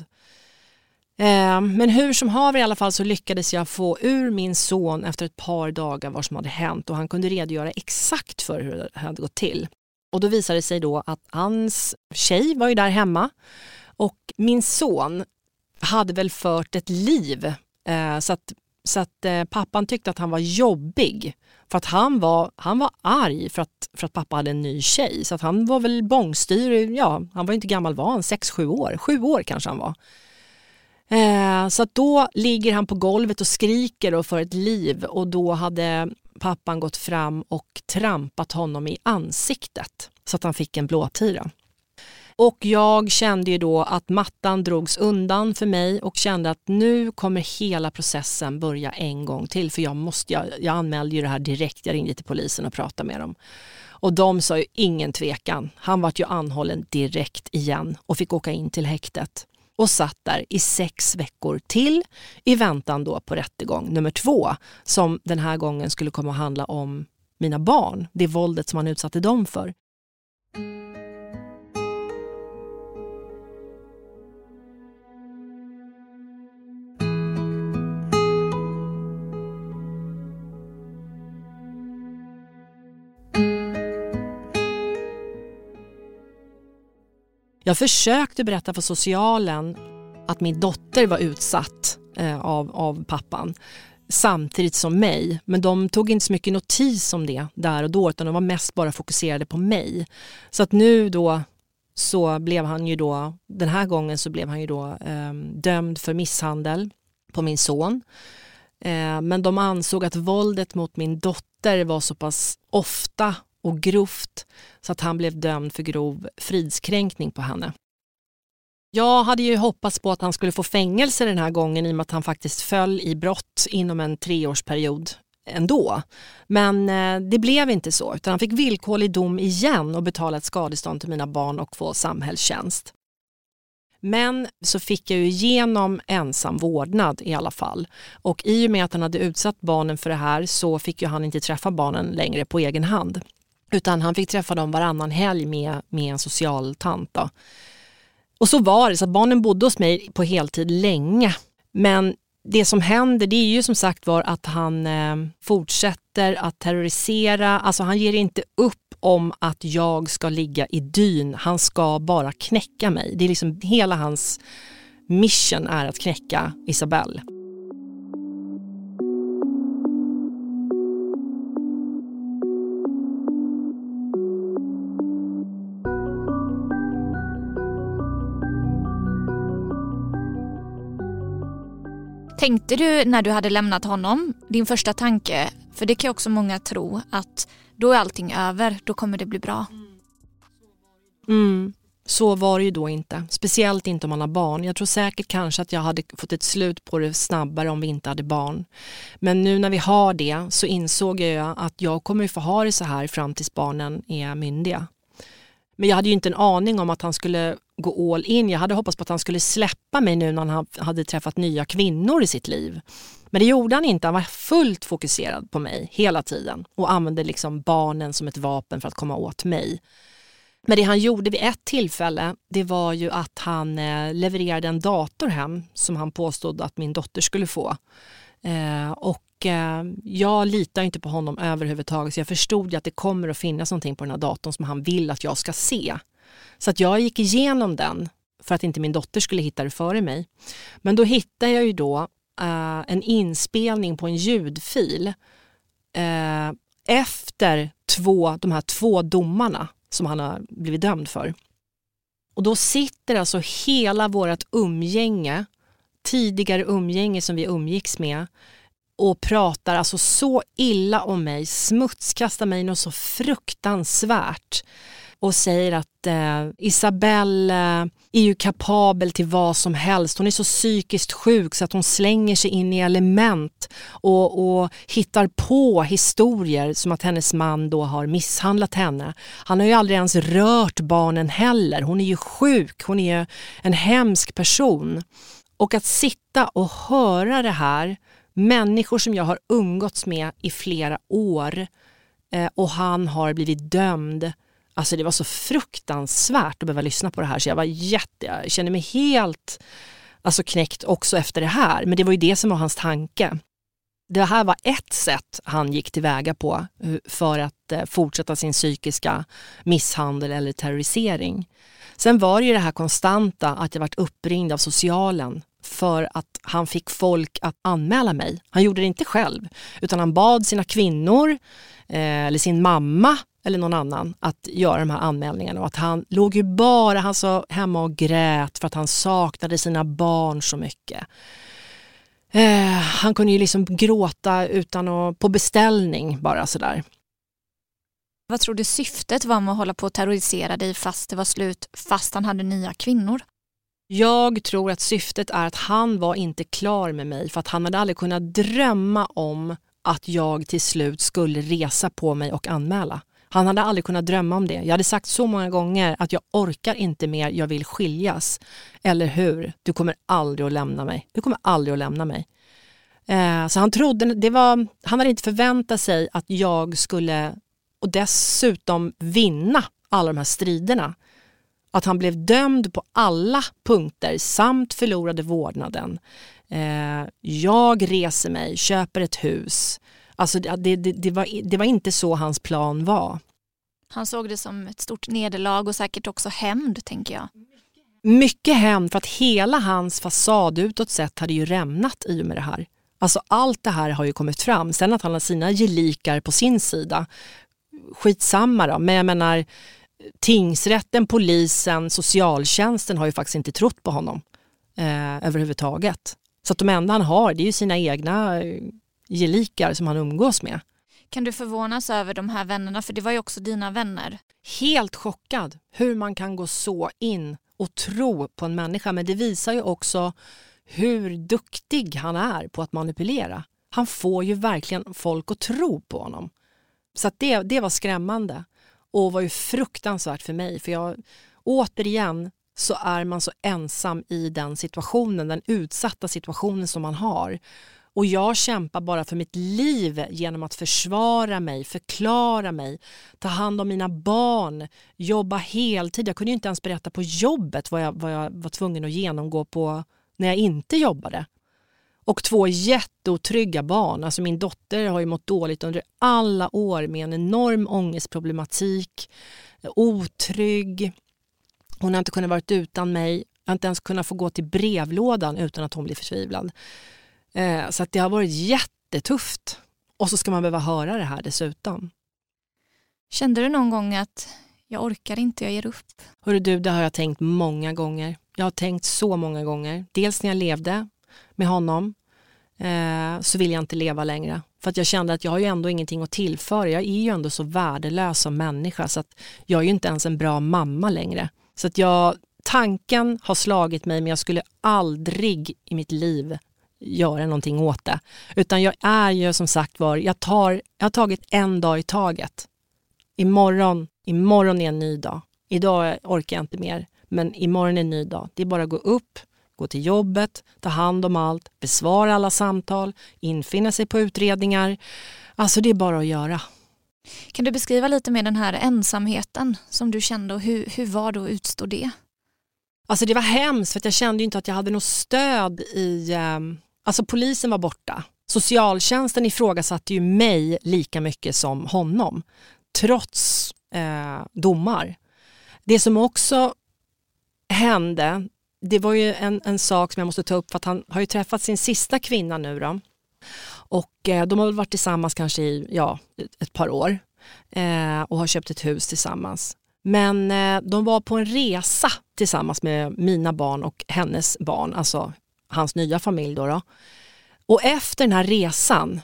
Eh, men hur som haver i alla fall så lyckades jag få ur min son efter ett par dagar vad som hade hänt. Och han kunde redogöra exakt för hur det hade gått till. Och då visade det sig då att hans tjej var ju där hemma. Och min son hade väl fört ett liv. Eh, så att, så att eh, pappan tyckte att han var jobbig. För att han var, han var arg för att, för att pappa hade en ny tjej. Så att han var väl bångstyr. Ja, han var inte gammal, var han? Sex, sju år. Sju år kanske han var. Eh, så att då ligger han på golvet och skriker och för ett liv. Och då hade pappan gått fram och trampat honom i ansiktet. Så att han fick en blåtira. Och jag kände ju då att mattan drogs undan för mig och kände att nu kommer hela processen börja en gång till. För jag, måste, jag, jag anmälde ju det här direkt, jag ringde till polisen och pratade med dem. Och de sa ju ingen tvekan. Han var ju anhållen direkt igen och fick åka in till häktet. Och satt där i sex veckor till i väntan då på rättegång nummer två. Som den här gången skulle komma att handla om mina barn. Det våldet som han utsatte dem för. Jag försökte berätta för socialen att min dotter var utsatt eh, av, av pappan samtidigt som mig. Men de tog inte så mycket notis om det där och då, utan de var mest bara fokuserade på mig. Så att nu då så blev han ju då, den här gången så blev han ju då eh, dömd för misshandel på min son. Eh, men de ansåg att våldet mot min dotter var så pass ofta och grovt så att han blev dömd för grov fridskränkning på henne. Jag hade ju hoppats på att han skulle få fängelse den här gången i och med att han faktiskt föll i brott inom en treårsperiod ändå. Men eh, det blev inte så, utan han fick villkorlig dom igen och betala ett skadestånd till mina barn och få samhällstjänst. Men så fick jag ju igenom ensam vårdnad i alla fall. Och i och med att han hade utsatt barnen för det här så fick ju han inte träffa barnen längre på egen hand. Utan han fick träffa dem varannan helg med, med en social tant då. Och så var det, så att barnen bodde hos mig på heltid länge. Men det som händer, det är ju som sagt var att han eh, fortsätter att terrorisera. Alltså han ger inte upp om att jag ska ligga i dyn. Han ska bara knäcka mig. Det är liksom hela hans mission är att knäcka Isabelle. Tänkte du när du hade lämnat honom, din första tanke, för det kan också många tro, att då är allting över, då kommer det bli bra? Mm. Så var det ju då inte. Speciellt inte om man har barn. Jag tror säkert kanske att jag hade fått ett slut på det snabbare om vi inte hade barn. Men nu när vi har det så insåg jag att jag kommer få ha det så här fram tills barnen är myndiga. Men jag hade ju inte en aning om att han skulle gå all in. Jag hade hoppats på att han skulle släppa mig nu när han hade träffat nya kvinnor i sitt liv. Men det gjorde han inte. Han var fullt fokuserad på mig hela tiden. Och använde liksom barnen som ett vapen för att komma åt mig. Men det han gjorde vid ett tillfälle, det var ju att han eh, levererade en dator hem som han påstod att min dotter skulle få. Eh, och eh, jag litar inte på honom överhuvudtaget, så jag förstod ju att det kommer att finnas någonting på den här datorn som han vill att jag ska se. Så att jag gick igenom den för att inte min dotter skulle hitta det före mig. Men då hittade jag ju då eh, en inspelning på en ljudfil eh, efter två, de här två domarna som han har blivit dömd för. Och då sitter alltså hela vårt umgänge, tidigare umgänge som vi umgicks med, och pratar alltså så illa om mig, smutskastar mig något så fruktansvärt och säger att eh, Isabelle eh, är ju kapabel till vad som helst. Hon är så psykiskt sjuk så att hon slänger sig in i element och, och hittar på historier som att hennes man då har misshandlat henne. Han har ju aldrig ens rört barnen heller. Hon är ju sjuk, hon är ju en hemsk person. Och att sitta och höra det här, människor som jag har umgåtts med i flera år eh, och han har blivit dömd. Alltså det var så fruktansvärt att behöva lyssna på det här, så jag var jätte, jag kände mig helt alltså knäckt också efter det här. Men det var ju det som var hans tanke. Det här var ett sätt han gick tillväga på för att eh, fortsätta sin psykiska misshandel eller terrorisering. Sen var det ju det här konstanta att jag varit uppringd av socialen för att han fick folk att anmäla mig. Han gjorde det inte själv, utan han bad sina kvinnor eh, eller sin mamma eller någon annan att göra de här anmälningarna. Och att han låg ju bara han så hemma och grät för att han saknade sina barn så mycket. Eh, han kunde ju liksom gråta utan att, på beställning bara sådär. Vad tror du syftet var med att hålla på att terrorisera dig fast det var slut, fast han hade nya kvinnor? Jag tror att syftet är att han var inte klar med mig, för att han hade aldrig kunnat drömma om att jag till slut skulle resa på mig och anmäla. Han hade aldrig kunnat drömma om det. Jag hade sagt så många gånger att jag orkar inte mer, jag vill skiljas. Eller hur? Du kommer aldrig att lämna mig. Du kommer aldrig att lämna mig. Eh, så han trodde, det var, han hade inte förväntat sig att jag skulle, och dessutom vinna alla de här striderna. Att han blev dömd på alla punkter samt förlorade vårdnaden. Eh, jag reser mig, köper ett hus. Alltså det, det, det, var, det var inte så hans plan var. Han såg det som ett stort nederlag och säkert också hämnd, tänker jag. Mycket hämnd, för att hela hans fasad utåt sett hade ju rämnat i och med det här. Alltså allt det här har ju kommit fram. Sen att han har sina gelikar på sin sida. Skitsamma då. Men jag menar, tingsrätten, polisen, socialtjänsten har ju faktiskt inte trott på honom eh, överhuvudtaget. Så att de enda han har, det är ju sina egna gelikar som han umgås med. Kan du förvånas över de här vännerna? För det var ju också dina vänner. Helt chockad hur man kan gå så in och tro på en människa. Men det visar ju också hur duktig han är på att manipulera. Han får ju verkligen folk att tro på honom. Så att det, det var skrämmande. Och var ju fruktansvärt för mig. För jag, återigen så är man så ensam i den situationen. Den utsatta situationen som man har. Och jag kämpar bara för mitt liv genom att försvara mig, förklara mig, ta hand om mina barn, jobba heltid. Jag kunde ju inte ens berätta på jobbet vad jag, vad jag var tvungen att genomgå på när jag inte jobbade. Och två jätteotrygga barn. Alltså min dotter har ju mått dåligt under alla år med en enorm ångestproblematik, otrygg. Hon har inte kunnat vara utan mig. Jag har inte ens kunnat få gå till brevlådan utan att hon blir förtvivlad. Så att det har varit jättetufft. Och så ska man behöva höra det här dessutom. Kände du någon gång att jag orkar inte, jag ger upp? Hörru du, det har jag tänkt många gånger. Jag har tänkt så många gånger. Dels när jag levde med honom. eh, så vill jag inte leva längre. För att jag kände att jag har ju ändå ingenting att tillföra. Jag är ju ändå så värdelös som människa så att jag är ju inte ens en bra mamma längre. Så att jag, tanken har slagit mig, men jag skulle aldrig i mitt liv göra någonting åt det. Utan jag är ju som sagt var, jag, tar, jag har tagit en dag i taget. Imorgon, imorgon är en ny dag. Idag orkar jag inte mer, men imorgon är en ny dag. Det är bara att gå upp, gå till jobbet, ta hand om allt, besvara alla samtal, infinna sig på utredningar. Alltså det är bara att göra. Kan du beskriva lite mer den här ensamheten som du kände och hur, hur var det att utstå det? Alltså det var hemskt för att jag kände ju inte att jag hade något stöd i... Eh, alltså polisen var borta. Socialtjänsten ifrågasatte ju mig lika mycket som honom. Trots eh, domar. Det som också hände, det var ju en, en sak som jag måste ta upp för att han har ju träffat sin sista kvinna nu då. Och eh, de har väl varit tillsammans kanske i ja, ett par år eh, och har köpt ett hus tillsammans. Men eh, de var på en resa tillsammans med mina barn och hennes barn, alltså hans nya familj då. då. Och efter den här resan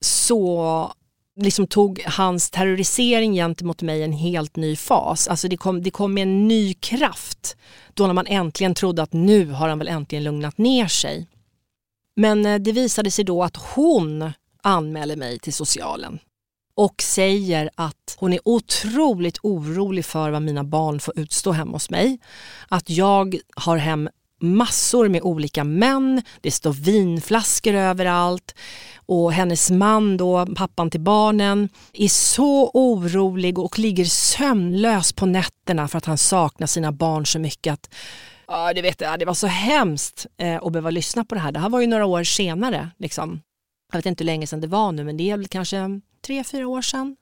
så liksom tog hans terrorisering gentemot mig en helt ny fas. Alltså det kom, det kom med en ny kraft då när man äntligen trodde att nu har han väl äntligen lugnat ner sig. Men eh, det visade sig då att hon anmäler mig till socialen. Och säger att hon är otroligt orolig för vad mina barn får utstå hemma hos mig. Att jag har hem massor med olika män. Det står vinflaskor överallt. Och hennes man då, pappan till barnen, är så orolig och ligger sömnlös på nätterna för att han saknar sina barn så mycket att ja, det vet jag, det var så hemskt eh, att behöva lyssna på det här. Det här var ju några år senare liksom. Jag vet inte hur länge sedan det var nu, men det är väl kanske tre, fyra år sedan.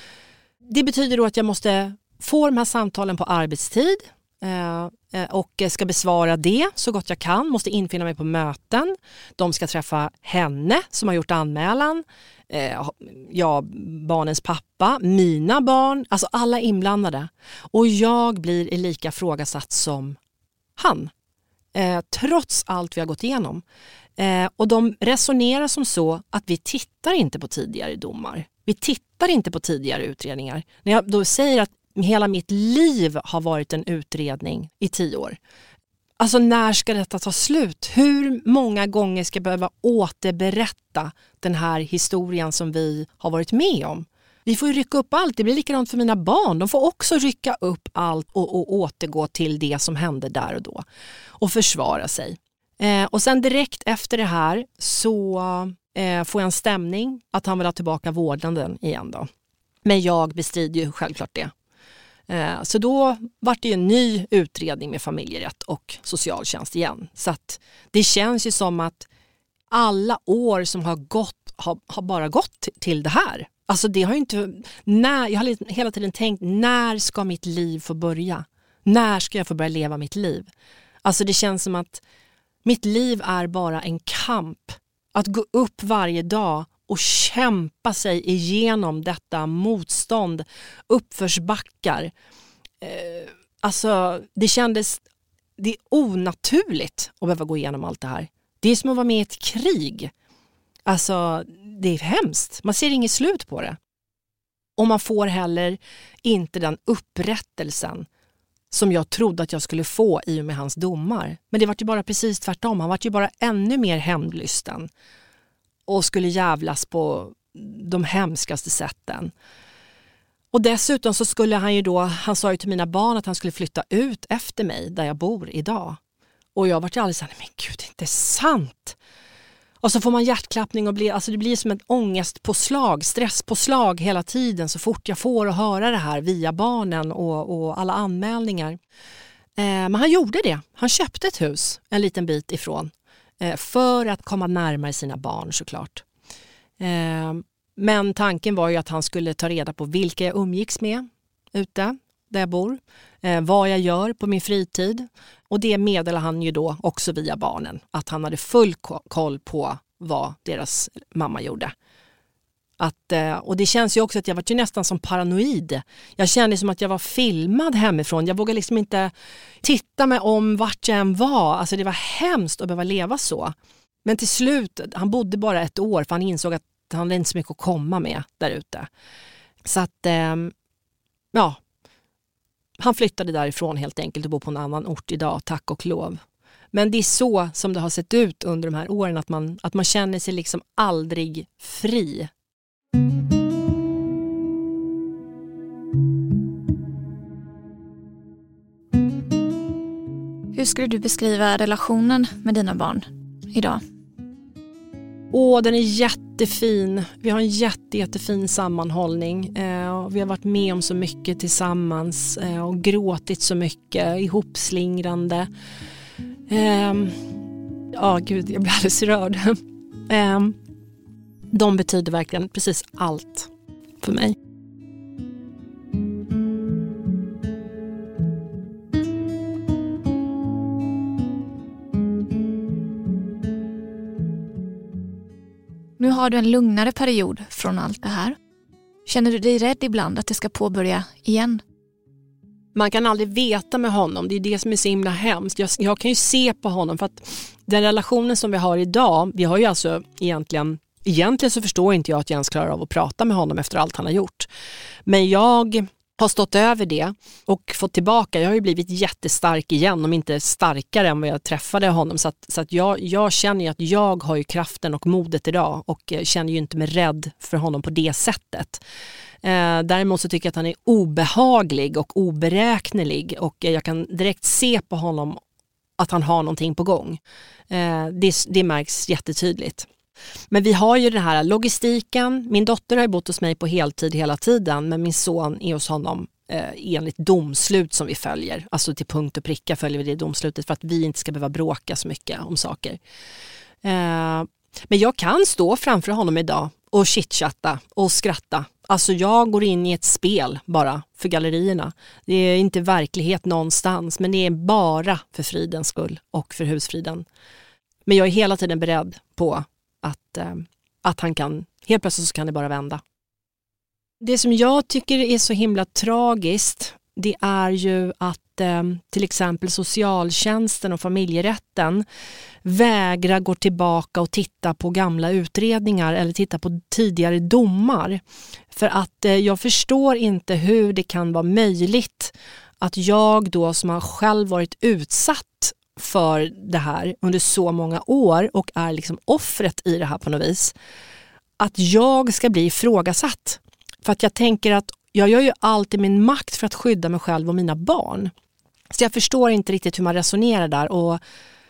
Det betyder då att jag måste få de här samtalen på arbetstid eh, och ska besvara det så gott jag kan. Måste infinna mig på möten. De ska träffa henne som har gjort anmälan. Eh, ja, barnens pappa, mina barn, alltså alla inblandade. Och jag blir lika frågasatt som han. Eh, trots allt vi har gått igenom. Eh, och de resonerar som så att vi tittar inte på tidigare domar. Vi tittar inte på tidigare utredningar. När jag då säger att hela mitt liv har varit en utredning i tio år. Alltså när ska detta ta slut? Hur många gånger ska jag behöva återberätta den här historien som vi har varit med om? Vi får ju rycka upp allt. Det blir likadant för mina barn. De får också rycka upp allt och, och återgå till det som hände där och då. Och försvara sig. Eh, och sen direkt efter det här så eh, får jag en stämning att han vill ha tillbaka vårdnaden igen då. Men jag bestrider ju självklart det. Eh, så då var det ju en ny utredning med familjerätt och socialtjänst igen. Så att det känns ju som att alla år som har gått har, har bara gått till det här. Alltså det har ju inte... När, jag har hela tiden tänkt, när ska mitt liv få börja? När ska jag få börja leva mitt liv? Alltså det känns som att mitt liv är bara en kamp. Att gå upp varje dag och kämpa sig igenom detta motstånd. Uppförsbackar. Eh, alltså det kändes... Det är onaturligt att behöva gå igenom allt det här. Det är som att vara med i ett krig. Alltså det är hemskt. Man ser inget slut på det. Och man får heller inte den upprättelsen som jag trodde att jag skulle få i och med hans domar. Men det var ju bara precis tvärtom. Han var ju bara ännu mer hämndlysten. Och skulle jävlas på de hemskaste sätten. Och dessutom så skulle han ju då, han sa ju till mina barn att han skulle flytta ut efter mig där jag bor idag. Och jag var ju alldeles såhär, men gud, det är inte sant. Och så får man hjärtklappning och blir, alltså det blir som ett ångestpåslag, stresspåslag hela tiden så fort jag får att höra det här via barnen och, och alla anmälningar. Eh, men han gjorde det. Han köpte ett hus en liten bit ifrån eh, för att komma närmare sina barn såklart. Eh, men tanken var ju att han skulle ta reda på vilka jag umgicks med ute där jag bor. Eh, vad jag gör på min fritid. Och det meddelade han ju då också via barnen. Att han hade full koll på vad deras mamma gjorde. Att, eh, och det känns ju också att jag var ju nästan som paranoid. Jag kände som att jag var filmad hemifrån. Jag vågade liksom inte titta mig om vart jag än var. Alltså det var hemskt att behöva leva så. Men till slut, han bodde bara ett år för han insåg att han hade inte så mycket att komma med där ute. Så att, eh, ja, han flyttade därifrån helt enkelt och bor på en annan ort idag, tack och lov. Men det är så som det har sett ut under de här åren, att man, att man känner sig liksom aldrig fri. Hur skulle du beskriva relationen med dina barn idag? Åh, den är jättefin. Vi har en jätte, jättefin sammanhållning. Eh, vi har varit med om så mycket tillsammans eh, och gråtit så mycket, ihopslingrande. Eh, ja, gud, jag blir alldeles rörd. eh, de betyder verkligen precis allt för mig. Nu har du en lugnare period från allt det här. Känner du dig rädd ibland att det ska påbörja igen? Man kan aldrig veta med honom. Det är det som är så himla hemskt. Jag, jag kan ju se på honom för att den relationen som vi har idag, vi har ju alltså egentligen, egentligen så förstår inte jag att jag ens klarar av att prata med honom efter allt han har gjort. Men jag har stått över det och fått tillbaka. Jag har ju blivit jättestark igen, om inte starkare än vad jag träffade honom. Så att, så att jag, jag känner ju att jag har ju kraften och modet idag och känner ju inte mig rädd för honom på det sättet. Eh, däremot så tycker jag att han är obehaglig och oberäknelig och jag kan direkt se på honom att han har någonting på gång. Eh, det, det märks jättetydligt. Men vi har ju den här logistiken. Min dotter har ju bott hos mig på heltid hela tiden, men min son är hos honom eh, enligt domslut som vi följer. Alltså till punkt och pricka följer vi det domslutet för att vi inte ska behöva bråka så mycket om saker. Eh, men jag kan stå framför honom idag och chitchatta och skratta. Alltså jag går in i ett spel bara för gallerierna. Det är inte verklighet någonstans, men det är bara för fridens skull och för husfriden. Men jag är hela tiden beredd på Att, eh, att han kan, helt plötsligt så kan det bara vända. Det som jag tycker är så himla tragiskt, det är ju att eh, till exempel socialtjänsten och familjerätten vägrar gå tillbaka och titta på gamla utredningar eller titta på tidigare domar. För att eh, jag förstår inte hur det kan vara möjligt att jag då som har själv varit utsatt för det här under så många år och är liksom offret i det här på något vis, att jag ska bli ifrågasatt. För att jag tänker att jag gör ju allt i min makt för att skydda mig själv och mina barn. Så jag förstår inte riktigt hur man resonerar där och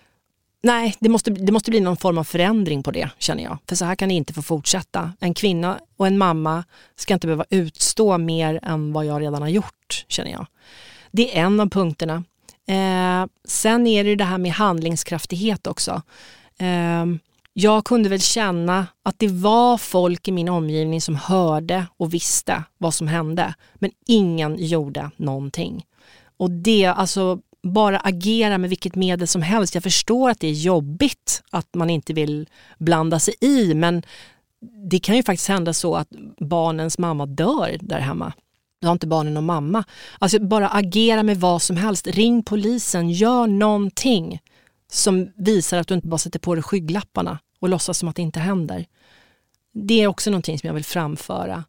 nej, det måste, det måste bli någon form av förändring på det, känner jag. För så här kan det inte få fortsätta. En kvinna och en mamma ska inte behöva utstå mer än vad jag redan har gjort, känner jag. Det är en av punkterna. Eh, sen är det det här med handlingskraftighet också. Eh, jag kunde väl känna att det var folk i min omgivning som hörde och visste vad som hände. Men ingen gjorde någonting. Och det, alltså bara agera med vilket medel som helst. Jag förstår att det är jobbigt att man inte vill blanda sig i. Men det kan ju faktiskt hända så att barnens mamma dör där hemma. Du har inte barnen någon mamma. Alltså bara agera med vad som helst. Ring polisen, gör någonting som visar att du inte bara sätter på dig skygglapparna och låtsas som att det inte händer. Det är också någonting som jag vill framföra.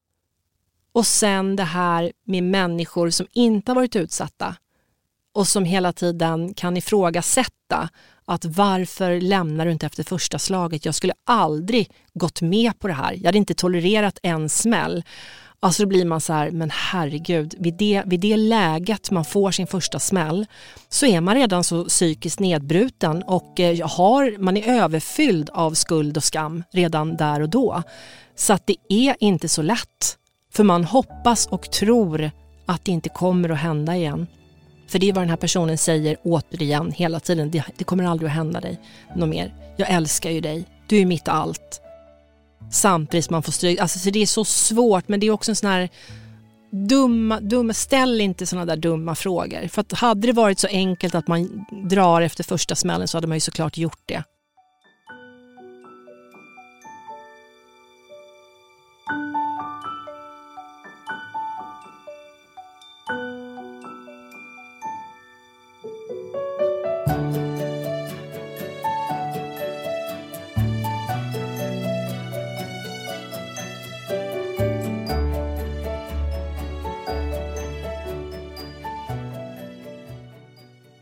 Och sen det här med människor som inte har varit utsatta och som hela tiden kan ifrågasätta att varför lämnar du inte efter första slaget? Jag skulle aldrig gått med på det här. Jag hade inte tolererat en smäll. Alltså då blir man så här, men herregud, vid det, vid det läget man får sin första smäll så är man redan så psykiskt nedbruten och eh, har, man är överfylld av skuld och skam redan där och då. Så att det är inte så lätt, för man hoppas och tror att det inte kommer att hända igen. För det är vad den här personen säger återigen hela tiden, det, det kommer aldrig att hända dig något mer. Jag älskar ju dig, du är mitt allt. Samtidigt som man får stryk. Alltså så det är så svårt, men det är också en sån här dumma, dumma, ställ inte såna där dumma frågor. För att hade det varit så enkelt att man drar efter första smällen så hade man ju såklart gjort det.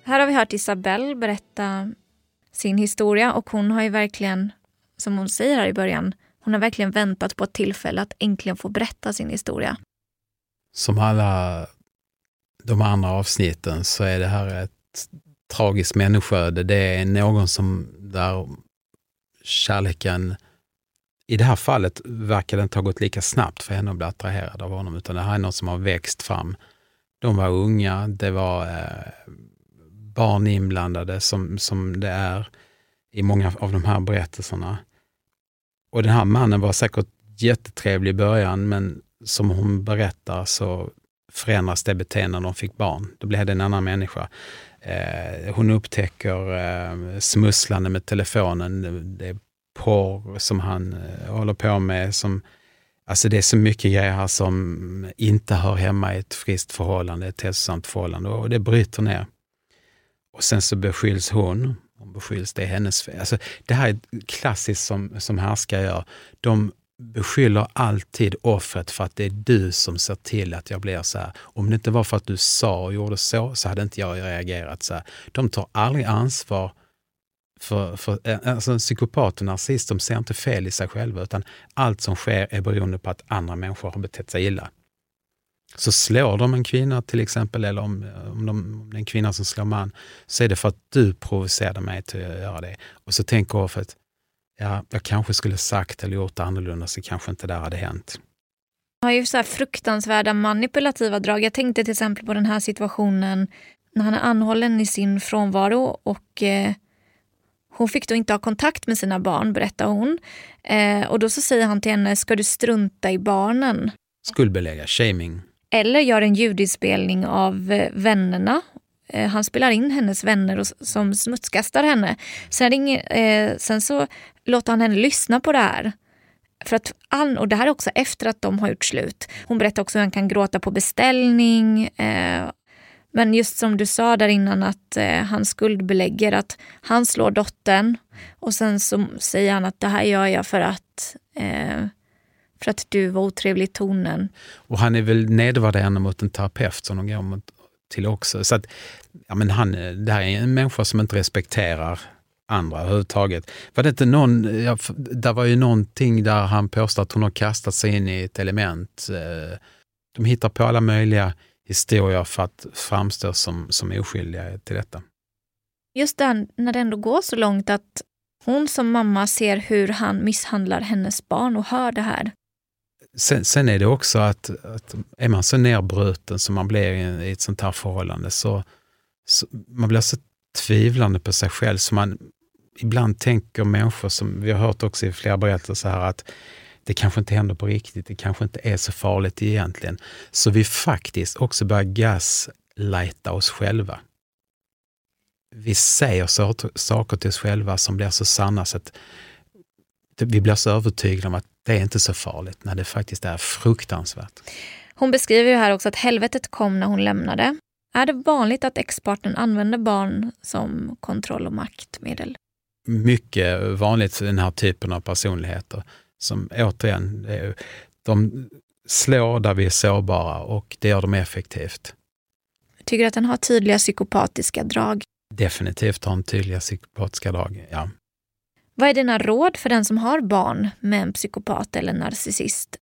Här har vi hört Isabelle berätta sin historia och hon har ju verkligen, som hon säger här i början, hon har verkligen väntat på ett tillfälle att äntligen få berätta sin historia. Som alla de andra avsnitten så är det här ett tragiskt människoöde. Det är någon som där kärleken, i det här fallet verkar den inte ha gått lika snabbt för henne att bli attraherad av honom, utan det här är något som har växt fram. De var unga, det var eh, barn inblandade som, som det är i många av de här berättelserna. Och den här mannen var säkert jättetrevlig i början, men som hon berättar så förändras det beteende när de fick barn. Då blev det en annan människa. Eh, hon upptäcker eh, smusslande med telefonen. Det är porr som han eh, håller på med. Som, alltså det är så mycket grejer här som inte hör hemma i ett friskt förhållande, ett hälsosamt förhållande. Och det bryter ner. Och sen så beskylls hon. Hon beskylls, det är hennes fel. Alltså, det här är klassiskt som, som härskare gör. De beskyller alltid offret för att det är du som ser till att jag blir så här. Om det inte var för att du sa och gjorde så, så hade inte jag reagerat så här. De tar aldrig ansvar för, för alltså en psykopat och narcissist, de ser inte fel i sig själva, utan allt som sker är beroende på att andra människor har betett sig illa. Så slår de en kvinna till exempel, eller om, om, de, om det är en kvinna som slår man, så är det för att du provocerade mig till att göra det. Och så tänker jag för att ja, jag kanske skulle sagt eller gjort annorlunda, så kanske inte det hade hänt. Han har ju så här fruktansvärda manipulativa drag. Jag tänkte till exempel på den här situationen när han är anhållen i sin frånvaro och eh, hon fick då inte ha kontakt med sina barn, berättar hon. Eh, och då så säger han till henne, ska du strunta i barnen? Skuldbelägga, shaming. Eller gör en ljudinspelning av eh, vännerna. Eh, han spelar in hennes vänner och, som smutskastar henne. Sen, ringer, eh, sen så låter han henne lyssna på det här. För att, och det här är också efter att de har gjort slut. Hon berättar också hur han kan gråta på beställning. Eh, men just som du sa där innan att eh, han skuldbelägger att han slår dottern. Och sen så säger han att det här gör jag för att... Eh, För att du var otrevlig i tonen. Och han är väl nedvärderande mot en terapeut som de går mot, till också. Så att, ja, men han, det här är en människa som inte respekterar andra överhuvudtaget. Var det inte någon, ja, där var ju någonting där han påstår att hon har kastat sig in i ett element. De hittar på alla möjliga historier för att framstå som, som oskyldiga till detta. Just där, när det ändå går så långt att hon som mamma ser hur han misshandlar hennes barn och hör det här. Sen, sen är det också att, att är man så nerbruten som man blir i, i ett sånt här förhållande så, så man blir så tvivlande på sig själv så man ibland tänker människor som vi har hört också i flera berättelser här att det kanske inte händer på riktigt, det kanske inte är så farligt egentligen. Så vi faktiskt också börjar gaslighta oss själva. Vi säger så, saker till oss själva som blir så sanna så att vi blir så övertygade om att det är inte så farligt när det faktiskt är fruktansvärt. Hon beskriver ju här också att helvetet kom när hon lämnade. Är det vanligt att ex-partnern använder barn som kontroll- och maktmedel? Mycket vanligt för den här typen av personligheter. Som återigen, de slår där vi är sårbara och det gör de effektivt. Tycker du att den har tydliga psykopatiska drag? Definitivt har en tydliga psykopatiska drag, ja. Vad är dina råd för den som har barn med en psykopat eller narcissist?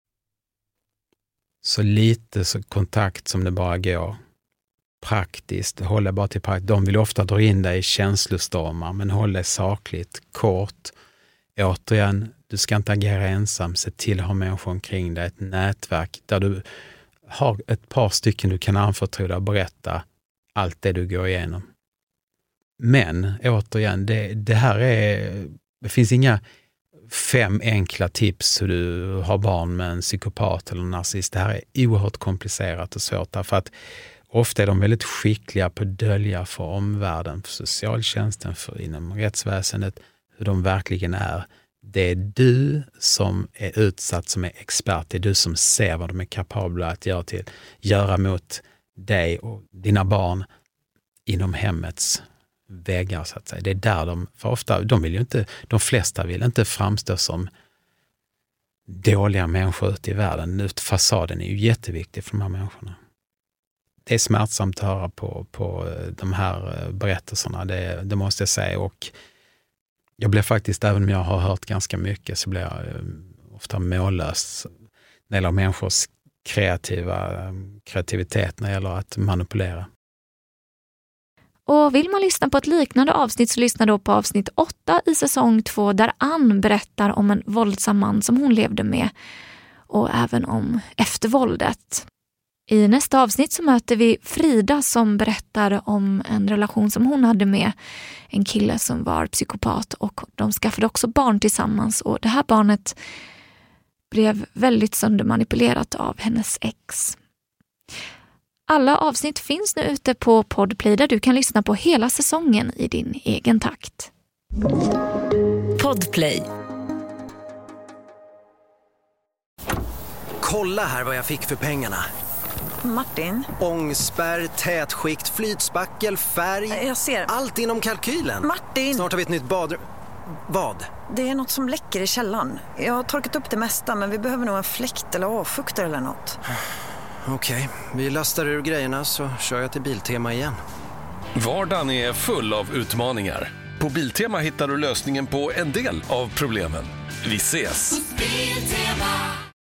Så lite så kontakt som det bara går. Praktiskt, hålla bara till praktiskt. De vill ofta dra in dig i känslostormar, men håll dig sakligt, kort. Återigen, du ska inte agera ensam. Se till att ha människor omkring dig, ett nätverk där du har ett par stycken du kan anförtro dig och berätta allt det du går igenom. Men återigen, det, det här är, det finns inga fem enkla tips hur du har barn med en psykopat eller en narcissist. Det här är oerhört komplicerat och svårt därför att ofta är de väldigt skickliga på att dölja för omvärlden, för socialtjänsten, för inom rättsväsendet, hur de verkligen är. Det är du som är utsatt som är expert, det är du som ser vad de är kapabla att göra, till, göra mot dig och dina barn inom hemmets väggar så att säga. Det är där de, för ofta, de vill ju inte, de flesta vill inte framstå som dåliga människor ute i världen. Fasaden är ju jätteviktig för de här människorna. det är smärtsamt att höra på, på de här berättelserna, det, det måste jag säga. Och jag blir faktiskt, även om jag har hört ganska mycket, så blir jag ofta mållös när det gäller människors kreativa, kreativitet när det gäller att manipulera. Och vill man lyssna på ett liknande avsnitt så lyssna då på avsnitt åtta i säsong två där Ann berättar om en våldsam man som hon levde med och även om eftervåldet. I nästa avsnitt så möter vi Frida som berättar om en relation som hon hade med en kille som var psykopat och de skaffade också barn tillsammans och det här barnet blev väldigt söndermanipulerat av hennes ex. Alla avsnitt finns nu ute på Podplay där du kan lyssna på hela säsongen i din egen takt. Podplay. Kolla här vad jag fick för pengarna. Martin? Ångspärr, tätskikt, flytspackel, färg. Jag ser. Allt inom kalkylen. Martin! Snart har vi ett nytt badrum. Vad? Det är något som läcker i källaren. Jag har torkat upp det mesta men vi behöver nog en fläkt eller avfuktare eller något. Okej, vi lastar ur grejerna så kör jag till Biltema igen. Vardagen är full av utmaningar. På Biltema hittar du lösningen på en del av problemen. Vi ses!